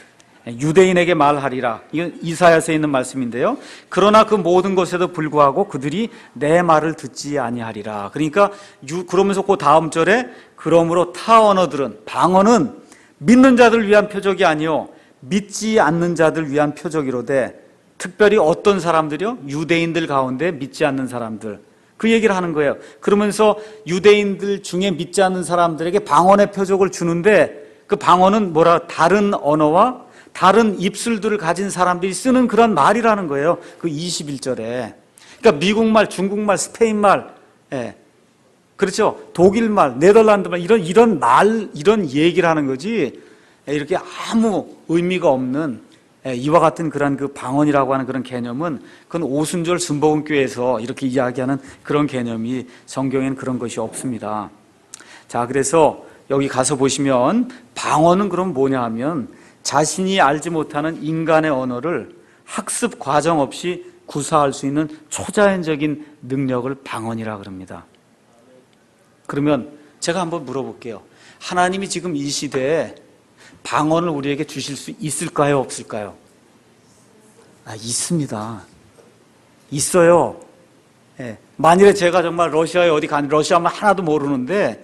유대인에게 말하리라. 이건 이사야서에 있는 말씀인데요. 그러나 그 모든 것에도 불구하고 그들이 내 말을 듣지 아니하리라. 그러니까 그러면서 그 다음 절에 그러므로 타 언어들은, 방언은 믿는 자들 위한 표적이 아니요 믿지 않는 자들 위한 표적이로되, 특별히 어떤 사람들이요? 유대인들 가운데 믿지 않는 사람들, 그 얘기를 하는 거예요. 그러면서 유대인들 중에 믿지 않는 사람들에게 방언의 표적을 주는데, 그 방언은 뭐라, 다른 언어와 다른 입술들을 가진 사람들이 쓰는 그런 말이라는 거예요. 그 21절에. 그러니까 미국말, 중국말, 스페인말, 그렇죠. 독일말, 네덜란드말, 이런 말, 이런 얘기를 하는 거지, 이렇게 아무 의미가 없는, 이와 같은 그런 그 방언이라고 하는 그런 개념은, 그건 오순절 순복음교회에서 이렇게 이야기하는 그런 개념이 성경에는 그런 것이 없습니다. 자, 그래서 여기 가서 보시면 방언은 그럼 뭐냐 하면, 자신이 알지 못하는 인간의 언어를 학습 과정 없이 구사할 수 있는 초자연적인 능력을 방언이라 그럽니다. 그러면 제가 한번 물어볼게요. 하나님이 지금 이 시대에 방언을 우리에게 주실 수 있을까요, 없을까요? 있습니다. 있어요. 만일에 제가 정말 러시아에 어디 간, 러시아말 하나도 모르는데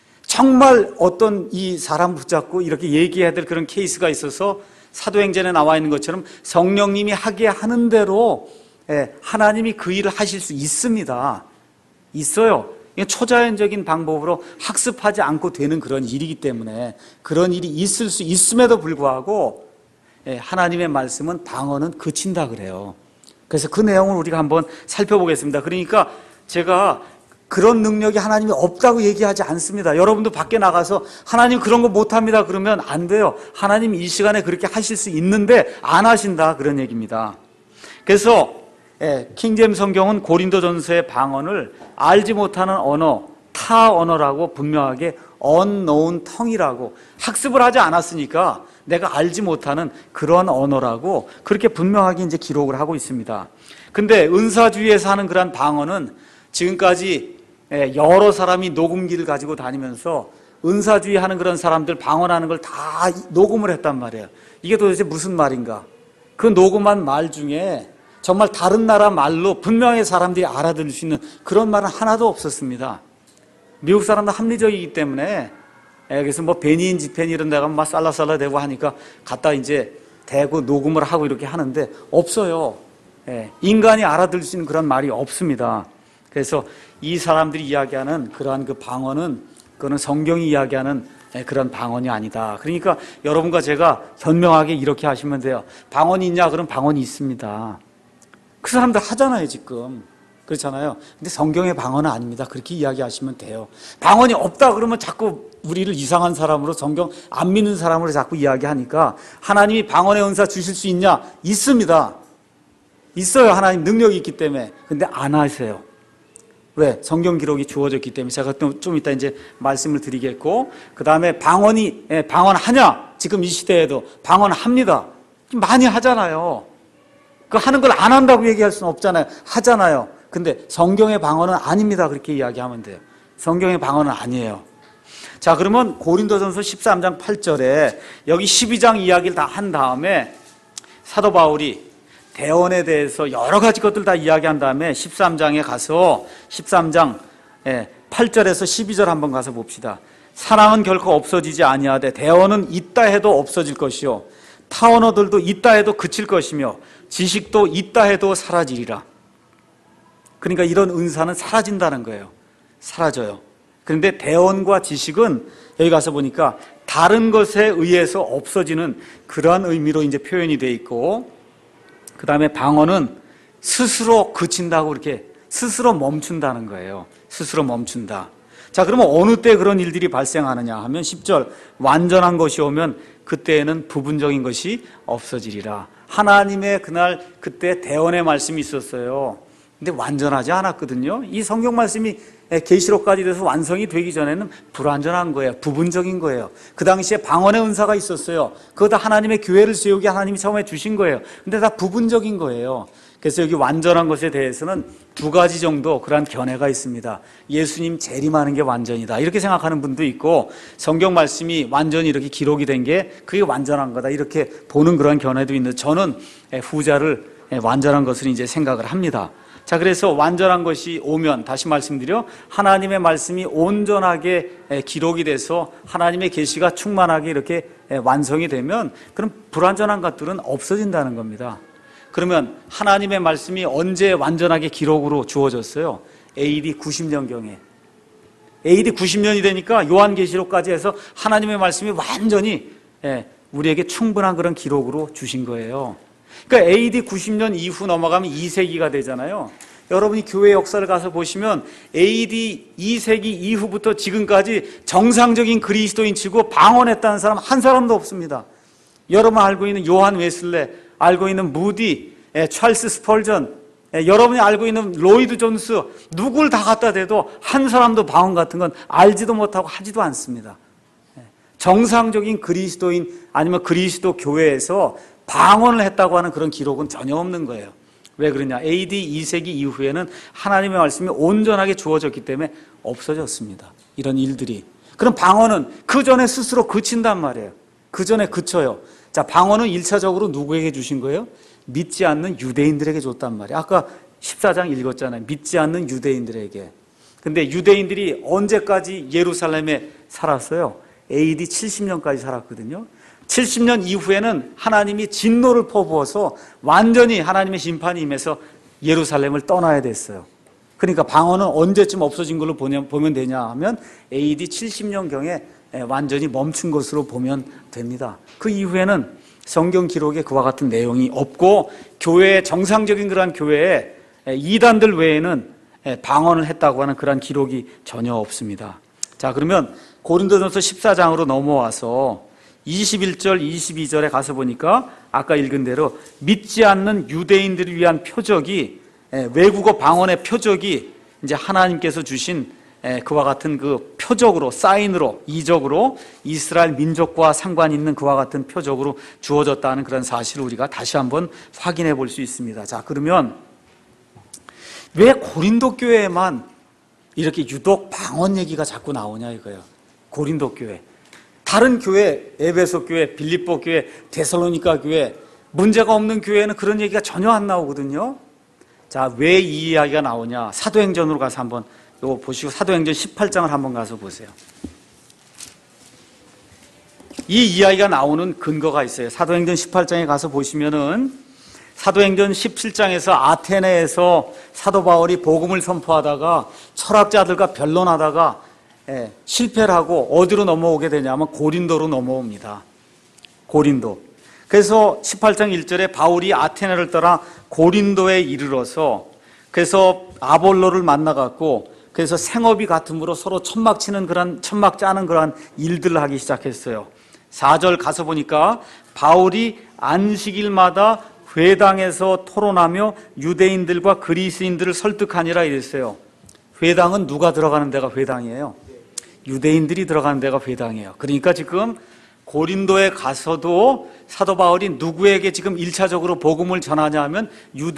정말 어떤 이 사람 붙잡고 이렇게 얘기해야 될 그런 케이스가 있어서 사도행전에 나와 있는 것처럼 성령님이 하게 하는 대로 하나님이 그 일을 하실 수 있습니다. 있어요. 초자연적인 방법으로 학습하지 않고 되는 그런 일이기 때문에, 그런 일이 있을 수 있음에도 불구하고 하나님의 말씀은 방언은 그친다 그래요. 그래서 그 내용을 우리가 한번 살펴보겠습니다. 그러니까 제가 그런 능력이 하나님이 없다고 얘기하지 않습니다. 여러분도 밖에 나가서 하나님 그런 거 못합니다 그러면 안 돼요. 하나님이 이 시간에 그렇게 하실 수 있는데 안 하신다, 그런 얘기입니다. 그래서 킹제임스 성경은 고린도전서의 방언을 알지 못하는 언어, 타 언어라고 분명하게 unknown tongue이라고, 학습을 하지 않았으니까 내가 알지 못하는 그런 언어라고 그렇게 분명하게 이제 기록을 하고 있습니다. 근데 은사주의에서 하는 그런 방언은 지금까지 여러 사람이 녹음기를 가지고 다니면서 은사주의 하는 그런 사람들 방언하는 걸 다 녹음을 했단 말이에요. 이게 도대체 무슨 말인가? 그 녹음한 말 중에 정말 다른 나라 말로 분명히 사람들이 알아들을 수 있는 그런 말은 하나도 없었습니다. 미국 사람들 합리적이기 때문에, 그래서 뭐 베니인 지펜 이런 데 가면 막 살라살라 대고 하니까 갖다 이제 대고 녹음을 하고 이렇게 하는데 없어요. 인간이 알아들을 수 있는 그런 말이 없습니다. 그래서 이 사람들이 이야기하는 그러한 그 방언은, 그거는 성경이 이야기하는 그런 방언이 아니다. 그러니까 여러분과 제가 현명하게 이렇게 하시면 돼요. 방언이 있냐? 그럼 방언이 있습니다. 그 사람들 하잖아요, 지금. 그렇잖아요. 근데 성경의 방언은 아닙니다. 그렇게 이야기하시면 돼요. 방언이 없다 그러면 자꾸 우리를 이상한 사람으로, 성경 안 믿는 사람으로 자꾸 이야기하니까, 하나님이 방언의 은사 주실 수 있냐? 있습니다. 있어요. 하나님 능력이 있기 때문에. 근데 안 하세요. 왜? 성경 기록이 주어졌기 때문에. 제가 좀 이따 이제 말씀을 드리겠고, 그 다음에 방언하냐? 지금 이 시대에도 방언합니다. 많이 하잖아요. 그 하는 걸 안 한다고 얘기할 수는 없잖아요. 하잖아요. 근데 성경의 방언은 아닙니다. 그렇게 이야기하면 돼요. 성경의 방언은 아니에요. 자, 그러면 고린도전서 13장 8절에 여기 12장 이야기를 다 한 다음에 사도 바울이 대언에 대해서 여러 가지 것들 다 이야기한 다음에 13장에 가서 13장 8절에서 12절 한번 가서 봅시다. 사랑은 결코 없어지지 아니하되 대언은 있다 해도 없어질 것이요 타 언어들도 있다 해도 그칠 것이며 지식도 있다 해도 사라지리라. 그러니까 이런 은사는 사라진다는 거예요. 사라져요. 그런데 대언과 지식은 여기 가서 보니까 다른 것에 의해서 없어지는 그러한 의미로 이제 표현이 되어 있고, 그 다음에 방언은 스스로 그친다고, 이렇게 스스로 멈춘다는 거예요. 스스로 멈춘다. 자, 그러면 어느 때 그런 일들이 발생하느냐 하면 10절, 완전한 것이 오면 그때에는 부분적인 것이 없어지리라. 하나님의 그때 대언의 말씀이 있었어요. 근데 완전하지 않았거든요. 이 성경 말씀이 계시록까지 돼서 완성이 되기 전에는 불완전한 거예요. 부분적인 거예요. 그 당시에 방언의 은사가 있었어요. 그거 다 하나님의 교회를 세우기 하나님이 처음에 주신 거예요. 근데 다 부분적인 거예요. 그래서 여기 완전한 것에 대해서는 두 가지 정도 그러한 견해가 있습니다. 예수님 재림하는 게 완전이다 이렇게 생각하는 분도 있고, 성경 말씀이 완전히 이렇게 기록이 된 게 그게 완전한 거다 이렇게 보는 그러한 견해도 있는데, 저는 후자를 완전한 것을 이제 생각을 합니다. 자, 그래서 완전한 것이 오면, 다시 말씀드려, 하나님의 말씀이 온전하게 기록이 돼서 하나님의 계시가 충만하게 이렇게 완성이 되면, 그럼 불완전한 것들은 없어진다는 겁니다. 그러면 하나님의 말씀이 언제 완전하게 기록으로 주어졌어요? AD 90년경에. AD 90년이 되니까 요한계시록까지 해서 하나님의 말씀이 완전히 우리에게 충분한 그런 기록으로 주신 거예요. 그러니까 AD 90년 이후 넘어가면 2세기가 되잖아요. 여러분이 교회 역사를 가서 보시면 AD 2세기 이후부터 지금까지 정상적인 그리스도인 치고 방언했다는 사람 한 사람도 없습니다. 여러분 알고 있는 요한 웨슬레, 알고 있는 무디, 찰스 스펄전, 여러분이 알고 있는 로이드 존스, 누굴 다 갖다 대도 한 사람도 방언 같은 건 알지도 못하고 하지도 않습니다. 정상적인 그리스도인 아니면 그리스도 교회에서 방언을 했다고 하는 그런 기록은 전혀 없는 거예요. 왜 그러냐? AD 2세기 이후에는 하나님의 말씀이 온전하게 주어졌기 때문에 없어졌습니다. 이런 일들이. 그럼 방언은 그 전에 스스로 그친단 말이에요. 그 전에 그쳐요. 자, 방언은 1차적으로 누구에게 주신 거예요? 믿지 않는 유대인들에게 줬단 말이에요. 아까 14장 읽었잖아요. 믿지 않는 유대인들에게. 근데 유대인들이 언제까지 예루살렘에 살았어요? AD 70년까지 살았거든요. 70년 이후에는 하나님이 진노를 퍼부어서 완전히 하나님의 심판이 임해서 예루살렘을 떠나야 됐어요. 그러니까 방언은 언제쯤 없어진 걸로 보면 되냐 하면 AD 70년경에 완전히 멈춘 것으로 보면 됩니다. 그 이후에는 성경 기록에 그와 같은 내용이 없고, 교회의 정상적인 그러한 교회에 이단들 외에는 방언을 했다고 하는 그러한 기록이 전혀 없습니다. 자, 그러면 고린도전서 14장으로 넘어와서 21절, 22절에 가서 보니까 아까 읽은 대로 믿지 않는 유대인들을 위한 표적이, 외국어 방언의 표적이 이제 하나님께서 주신 그와 같은 그 표적으로, 사인으로, 이적으로 이스라엘 민족과 상관 있는 그와 같은 표적으로 주어졌다는 그런 사실을 우리가 다시 한번 확인해 볼 수 있습니다. 자, 그러면 왜 고린도 교회에만 이렇게 유독 방언 얘기가 자꾸 나오냐 이거예요. 고린도 교회. 다른 교회, 에베소 교회, 빌립보 교회, 데살로니가 교회, 문제가 없는 교회는 그런 얘기가 전혀 안 나오거든요. 자, 왜 이 이야기가 나오냐? 사도행전으로 가서 한번 이거 보시고 사도행전 18장을 한번 가서 보세요. 이 이야기가 나오는 근거가 있어요. 사도행전 18장에 가서 보시면은 사도행전 17장에서 아테네에서 사도 바울이 복음을 선포하다가 철학자들과 변론하다가 실패를 하고 어디로 넘어오게 되냐면 고린도로 넘어옵니다. 고린도. 그래서 18장 1절에 바울이 아테네를 떠나 고린도에 이르러서 그래서 아볼로를 만나갖고 그래서 생업이 같음으로 서로 천막 짜는 그런 일들을 하기 시작했어요. 4절 가서 보니까 바울이 안식일마다 회당에서 토론하며 유대인들과 그리스인들을 설득하니라 이랬어요. 회당은 누가 들어가는 데가 회당이에요? 유대인들이 들어가는 데가 회당이에요. 그러니까 지금 고린도에 가서도 사도 바울이 누구에게 지금 1차적으로 복음을 전하냐 하면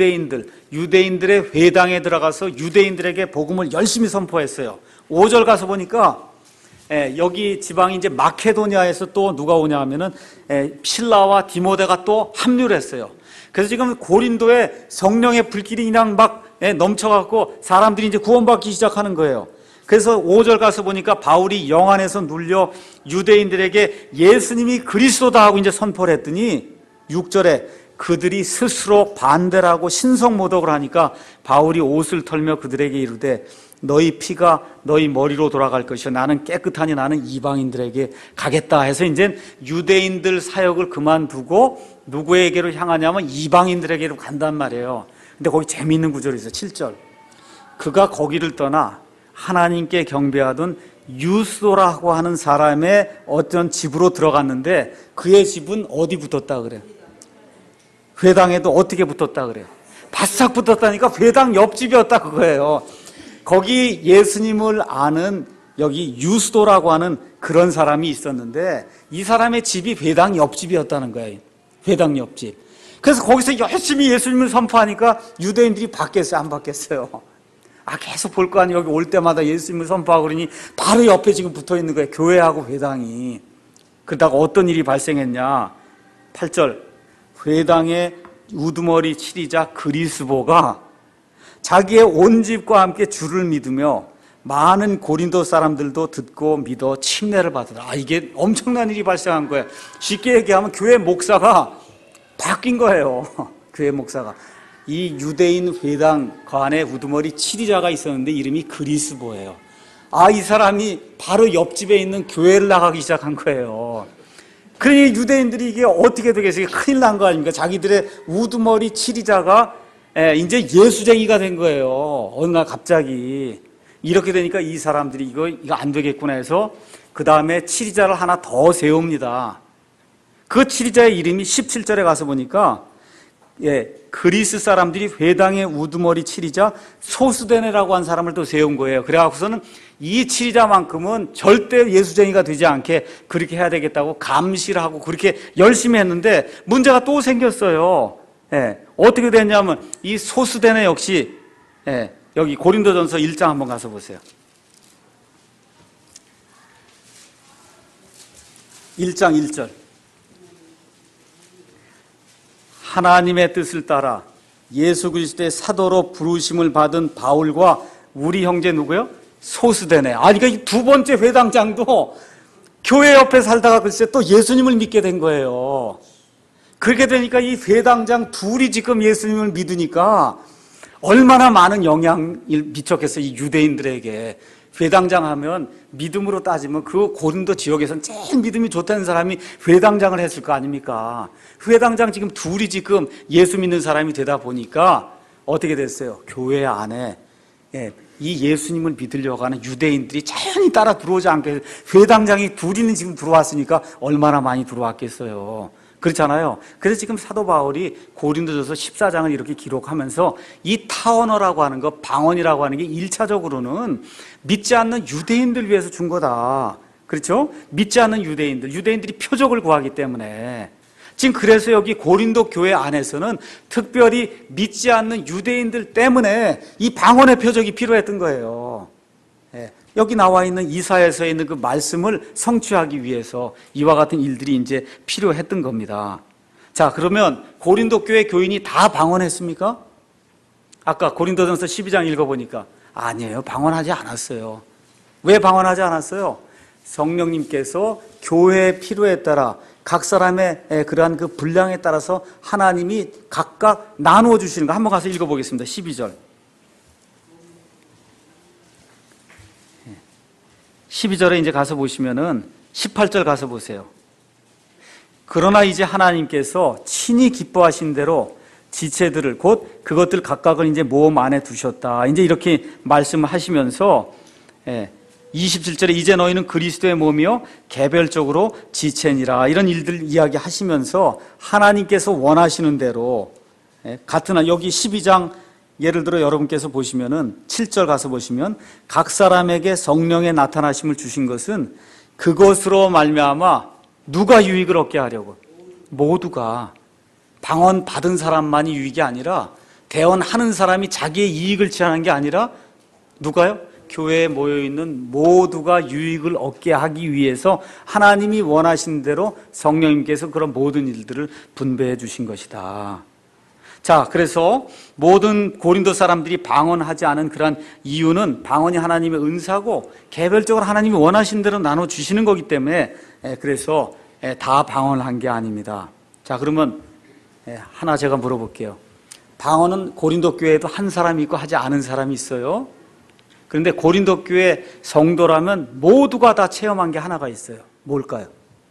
유대인들의 회당에 들어가서 유대인들에게 복음을 열심히 선포했어요. 5절 가서 보니까 여기 지방이 이제 마케도니아에서 또 누가 오냐 하면은 실라와 디모데가 또 합류를 했어요. 그래서 지금 고린도에 성령의 불길이 그냥 막 넘쳐갖고 사람들이 이제 구원받기 시작하는 거예요. 그래서 5절 가서 보니까 바울이 영 안에서 눌려 유대인들에게 예수님이 그리스도다 하고 이제 선포를 했더니 6절에 그들이 스스로 반대를 하고 신성모독을 하니까 바울이 옷을 털며 그들에게 이르되 너희 피가 너희 머리로 돌아갈 것이요 나는 깨끗하니 나는 이방인들에게 가겠다 해서 이제 유대인들 사역을 그만두고 누구에게로 향하냐면 이방인들에게로 간단 말이에요. 근데 거기 재미있는 구절이 있어요. 7절. 그가 거기를 떠나 하나님께 경배하던 유스도라고 하는 사람의 어떤 집으로 들어갔는데 그의 집은 어디 붙었다 그래요? 회당에도 어떻게 붙었다 그래요? 바싹 붙었다니까 회당 옆집이었다 그거예요. 거기 예수님을 아는 여기 유스도라고 하는 그런 사람이 있었는데 이 사람의 집이 회당 옆집이었다는 거예요. 회당 옆집. 그래서 거기서 열심히 예수님을 선포하니까 유대인들이 받겠어요, 안 받겠어요? 계속 볼 거 아니에요. 여기 올 때마다 예수님을 선포하고 그러니 바로 옆에 지금 붙어 있는 거예요. 교회하고 회당이. 그러다가 어떤 일이 발생했냐. 8절. 회당의 우두머리 치리자 그리스보가 자기의 온 집과 함께 주를 믿으며 많은 고린도 사람들도 듣고 믿어 침례를 받으라. 이게 엄청난 일이 발생한 거예요. 쉽게 얘기하면 교회 목사가 바뀐 거예요. 교회 목사가. 이 유대인 회당 관에 우두머리 치리자가 있었는데 이름이 그리스보예요. 이 사람이 바로 옆집에 있는 교회를 나가기 시작한 거예요. 그러니 유대인들이 이게 어떻게 되겠어요? 큰일 난 거 아닙니까? 자기들의 우두머리 치리자가 이제 예수쟁이가 된 거예요. 어느 날 갑자기. 이렇게 되니까 이 사람들이 이거 안 되겠구나 해서 그 다음에 치리자를 하나 더 세웁니다. 그 치리자의 이름이 17절에 가서 보니까 그리스 사람들이 회당의 우두머리 치리자 소스데네라고 한 사람을 또 세운 거예요. 그래갖고서는 이 치리자만큼은 절대 예수쟁이가 되지 않게 그렇게 해야 되겠다고 감시를 하고 그렇게 열심히 했는데 문제가 또 생겼어요. 어떻게 됐냐면 이 소스데네 역시 여기 고린도전서 1장 한번 가서 보세요. 1장 1절. 하나님의 뜻을 따라 예수 그리스도의 사도로 부르심을 받은 바울과 우리 형제 누구요? 소스데네. 그러니까 이 두 번째 회당장도 교회 옆에 살다가 글쎄 또 예수님을 믿게 된 거예요. 그렇게 되니까 이 회당장 둘이 지금 예수님을 믿으니까 얼마나 많은 영향을 미쳤겠어요, 이 유대인들에게. 회당장 하면 믿음으로 따지면 그 고린도 지역에서는 제일 믿음이 좋다는 사람이 회당장을 했을 거 아닙니까? 회당장 지금 둘이 지금 예수 믿는 사람이 되다 보니까 어떻게 됐어요? 교회 안에 이 예수님을 믿으려고 하는 유대인들이 자연히 따라 들어오지 않게 회당장이 둘이는 지금 들어왔으니까 얼마나 많이 들어왔겠어요. 그렇잖아요. 그래서 지금 사도 바울이 고린도전서 14장을 이렇게 기록하면서 이 타원어라고 하는 거, 방언이라고 하는 게 1차적으로는 믿지 않는 유대인들 위해서 준 거다. 그렇죠? 믿지 않는 유대인들이 표적을 구하기 때문에. 지금 그래서 여기 고린도 교회 안에서는 특별히 믿지 않는 유대인들 때문에 이 방언의 표적이 필요했던 거예요. 여기 나와 있는 이사야서에 있는 그 말씀을 성취하기 위해서 이와 같은 일들이 이제 필요했던 겁니다. 자, 그러면 고린도 교회 교인이 다 방언했습니까? 아까 고린도전서 12장 읽어보니까 아니에요. 방언하지 않았어요. 왜 방언하지 않았어요? 성령님께서 교회의 필요에 따라 각 사람의 그러한 그 분량에 따라서 하나님이 각각 나누어 주시는 거 한번 가서 읽어보겠습니다. 12절. 12절에 이제 가서 보시면은 18절 가서 보세요. 그러나 이제 하나님께서 친히 기뻐하신 대로 지체들을 곧 그것들 각각을 이제 모험 안에 두셨다. 이제 이렇게 말씀을 하시면서 27절에 이제 너희는 그리스도의 몸이요 개별적으로 지체니라. 이런 일들 이야기하시면서 하나님께서 원하시는 대로 같은 여기 12장 예를 들어 여러분께서 보시면은 7절 가서 보시면 각 사람에게 성령의 나타나심을 주신 것은 그것으로 말미암아 누가 유익을 얻게 하려고? 모두가. 방언 받은 사람만이 유익이 아니라 대언하는 사람이 자기의 이익을 취하는 게 아니라 누가요? 교회에 모여있는 모두가 유익을 얻게 하기 위해서 하나님이 원하신 대로 성령님께서 그런 모든 일들을 분배해 주신 것이다. 자, 그래서 모든 고린도 사람들이 방언하지 않은 그런 이유는 방언이 하나님의 은사고 개별적으로 하나님이 원하신 대로 나눠주시는 거기 때문에 그래서 다 방언한 게 아닙니다. 자, 그러면 하나 제가 물어볼게요. 방언은 고린도 교회에도 한 사람이 있고 하지 않은 사람이 있어요. 그런데 고린도 교회 성도라면 모두가 다 체험한 게 하나가 있어요. 뭘까요?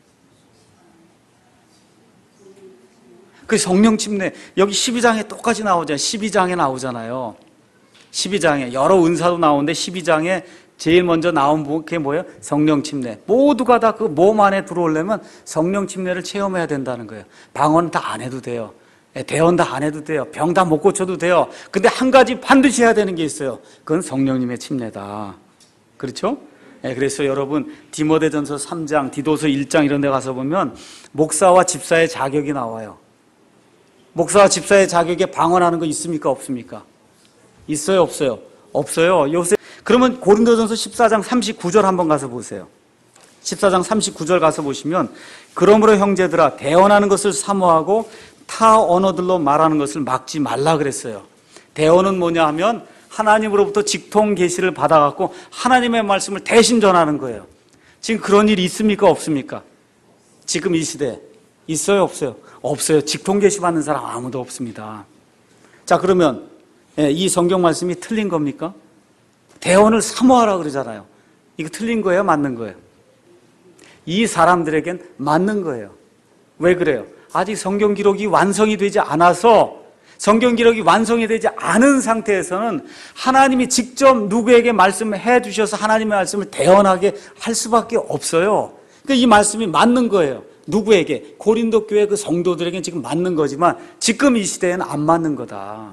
그 성령 침례, 여기 12장에 똑같이 나오잖아요. 12장에 나오잖아요. 12장에 여러 은사도 나오는데 12장에 제일 먼저 나온 게 뭐예요? 성령 침례. 모두가 다 그 몸 안에 들어오려면 성령 침례를 체험해야 된다는 거예요. 방언 다 안 해도 돼요. 대언 다 안 해도 돼요. 병 다 못 고쳐도 돼요. 근데 한 가지 반드시 해야 되는 게 있어요. 그건 성령님의 침례다. 그렇죠? 그래서 여러분 디모데전서 3장, 디도서 1장 이런 데 가서 보면 목사와 집사의 자격이 나와요. 목사와 집사의 자격에 방언하는 거 있습니까? 없습니까? 있어요? 없어요? 없어요. 요새 그러면 고린도전서 14장 39절 한번 가서 보세요. 14장 39절 가서 보시면 그러므로 형제들아 대언하는 것을 사모하고 타 언어들로 말하는 것을 막지 말라 그랬어요. 대언은 뭐냐 하면 하나님으로부터 직통 계시를 받아갖고 하나님의 말씀을 대신 전하는 거예요. 지금 그런 일이 있습니까? 없습니까? 지금 이 시대에 있어요? 없어요? 없어요. 직통 계시 받는 사람 아무도 없습니다. 자, 그러면 이 성경 말씀이 틀린 겁니까? 대언을 사모하라 그러잖아요. 이거 틀린 거예요? 맞는 거예요? 이 사람들에겐 맞는 거예요. 왜 그래요? 아직 성경 기록이 완성이 되지 않아서, 성경 기록이 완성이 되지 않은 상태에서는 하나님이 직접 누구에게 말씀해 주셔서 하나님의 말씀을 대언하게 할 수밖에 없어요. 그러니까 이 말씀이 맞는 거예요. 누구에게? 고린도 교회 그 성도들에게는 지금 맞는 거지만 지금 이 시대에는 안 맞는 거다.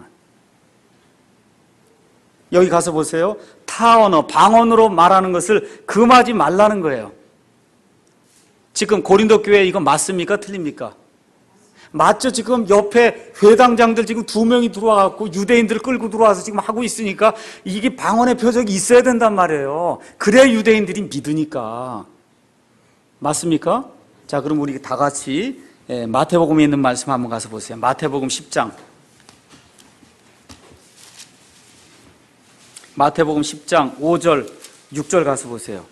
여기 가서 보세요. 타 언어, 방언으로 말하는 것을 금하지 말라는 거예요. 지금 고린도 교회 이거 맞습니까? 틀립니까? 맞죠? 지금 옆에 회당장들 지금 2명이 들어와갖고 유대인들을 끌고 들어와서 지금 하고 있으니까 이게 방언의 표적이 있어야 된단 말이에요. 그래야 유대인들이 믿으니까. 맞습니까? 자, 그럼 우리 다 같이 마태복음에 있는 말씀 한번 가서 보세요. 마태복음 10장. 마태복음 10장 5절, 6절 가서 보세요.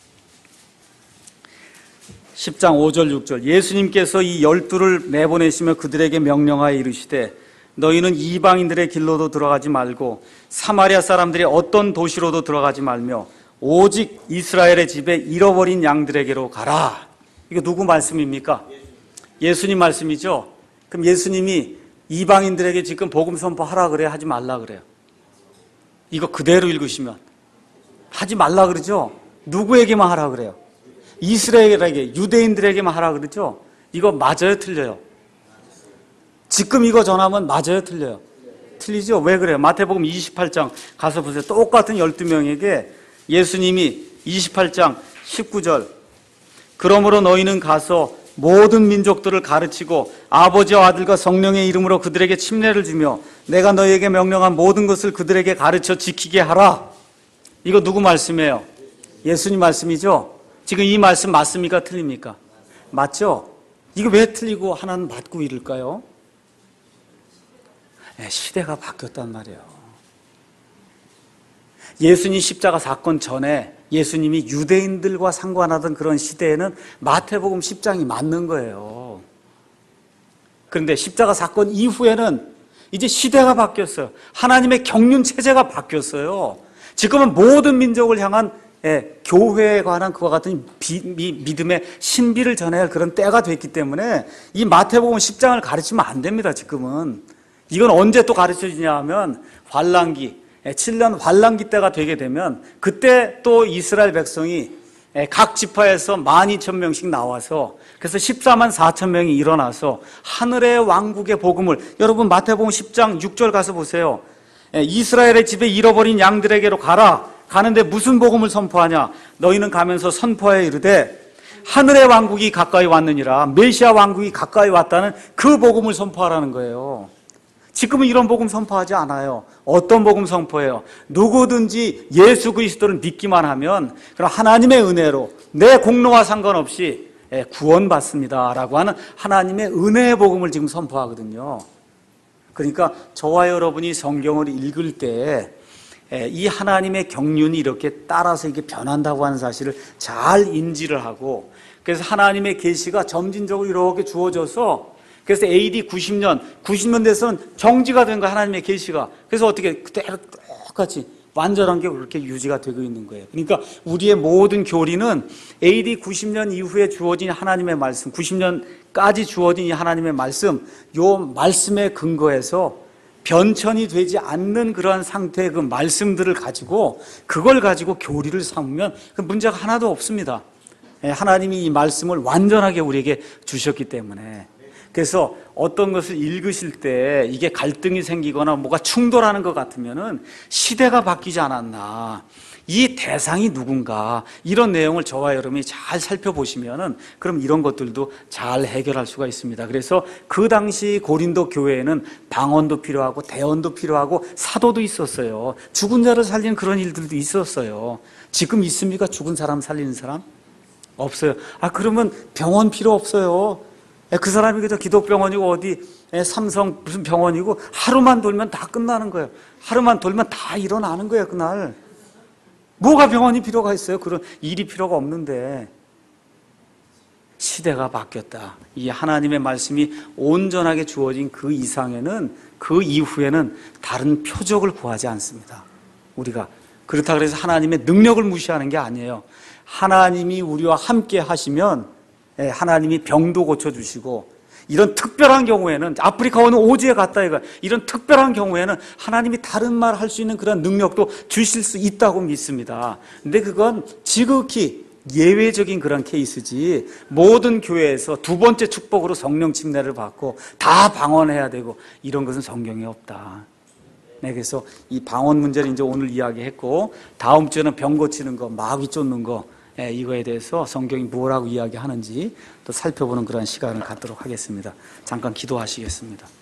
10장 5절 6절 예수님께서 이 12를 내보내시며 그들에게 명령하여 이르시되 너희는 이방인들의 길로도 들어가지 말고 사마리아 사람들이 어떤 도시로도 들어가지 말며 오직 이스라엘의 집에 잃어버린 양들에게로 가라. 이거 누구 말씀입니까? 예수님 말씀이죠. 그럼 예수님이 이방인들에게 지금 복음 선포하라 그래요? 하지 말라 그래요? 이거 그대로 읽으시면 하지 말라 그러죠? 누구에게만 하라 그래요? 이스라엘에게, 유대인들에게만 하라 그러죠? 이거 맞아요? 틀려요? 지금 이거 전하면 맞아요? 틀려요? 틀리죠? 왜 그래요? 마태복음 28장 가서 보세요. 똑같은 12명에게 예수님이 28장 19절 그러므로 너희는 가서 모든 민족들을 가르치고 아버지와 아들과 성령의 이름으로 그들에게 침례를 주며 내가 너희에게 명령한 모든 것을 그들에게 가르쳐 지키게 하라. 이거 누구 말씀이에요? 예수님 말씀이죠? 지금 이 말씀 맞습니까? 틀립니까? 맞죠? 이거 왜 틀리고 하나는 맞고 이럴까요? 시대가 바뀌었단 말이에요. 예수님 십자가 사건 전에 예수님이 유대인들과 상관하던 그런 시대에는 마태복음 10장이 맞는 거예요. 그런데 십자가 사건 이후에는 이제 시대가 바뀌었어요. 하나님의 경륜 체제가 바뀌었어요. 지금은 모든 민족을 향한 교회에 관한 그와 같은 믿음의 신비를 전해야 할 그런 때가 됐기 때문에 이 마태복음 10장을 가르치면 안 됩니다. 지금은. 이건 언제 또 가르쳐지냐 하면 환란기, 7년 환란기 때가 되게 되면 그때 또 이스라엘 백성이 각 지파에서 12,000명씩 나와서 그래서 14만 4천 명이 일어나서 하늘의 왕국의 복음을, 여러분 마태복음 10장 6절 가서 보세요. 이스라엘의 집에 잃어버린 양들에게로 가라. 가는데 무슨 복음을 선포하냐? 너희는 가면서 선포하여 이르되 하늘의 왕국이 가까이 왔느니라. 메시아 왕국이 가까이 왔다는 그 복음을 선포하라는 거예요. 지금은 이런 복음 선포하지 않아요. 어떤 복음 선포해요? 누구든지 예수 그리스도를 믿기만 하면 그럼 하나님의 은혜로 내 공로와 상관없이 구원받습니다 라고 하는 하나님의 은혜의 복음을 지금 선포하거든요. 그러니까 저와 여러분이 성경을 읽을 때 이 하나님의 경륜이 이렇게 따라서 이게 변한다고 하는 사실을 잘 인지를 하고, 그래서 하나님의 계시가 점진적으로 이렇게 주어져서 그래서 AD 90년 돼서는 정지가 된 거예요. 하나님의 계시가. 그래서 어떻게 그대로 똑같이 완전한 게 그렇게 유지가 되고 있는 거예요. 그러니까 우리의 모든 교리는 AD 90년 이후에 주어진 하나님의 말씀, 90년까지 주어진 이 하나님의 말씀, 요 말씀에 근거해서 변천이 되지 않는 그러한 상태의 그 말씀들을 가지고 그걸 가지고 교리를 삼으면 그 문제가 하나도 없습니다. 하나님이 이 말씀을 완전하게 우리에게 주셨기 때문에. 그래서 어떤 것을 읽으실 때 이게 갈등이 생기거나 뭐가 충돌하는 것 같으면은 시대가 바뀌지 않았나. 이 대상이 누군가, 이런 내용을 저와 여러분이 잘 살펴보시면은 그럼 이런 것들도 잘 해결할 수가 있습니다. 그래서 그 당시 고린도 교회에는 방언도 필요하고 대언도 필요하고 사도도 있었어요. 죽은 자를 살리는 그런 일들도 있었어요. 지금 있습니까? 죽은 사람 살리는 사람? 없어요. 그러면 병원 필요 없어요. 그 사람이 그저 기독병원이고 어디 삼성 무슨 병원이고 하루만 돌면 다 끝나는 거예요. 하루만 돌면 다 일어나는 거예요, 그날. 뭐가 병원이 필요가 있어요? 그런 일이 필요가 없는데. 시대가 바뀌었다. 이 하나님의 말씀이 온전하게 주어진 그 이상에는, 그 이후에는 다른 표적을 구하지 않습니다. 우리가. 그렇다 그래서 하나님의 능력을 무시하는 게 아니에요. 하나님이 우리와 함께 하시면 하나님이 병도 고쳐주시고, 이런 특별한 경우에는, 아프리카 어느 오지에 갔다 이거, 이런 특별한 경우에는 하나님이 다른 말 할 수 있는 그런 능력도 주실 수 있다고 믿습니다. 근데 그건 지극히 예외적인 그런 케이스지, 모든 교회에서 두 번째 축복으로 성령 침례를 받고 다 방언해야 되고 이런 것은 성경에 없다. 네, 그래서 이 방언 문제를 이제 오늘 이야기했고, 다음 주에는 병 고치는 거, 마귀 쫓는 거, 이거에 대해서 성경이 뭐라고 이야기하는지 또 살펴보는 그런 시간을 갖도록 하겠습니다. 잠깐 기도하시겠습니다.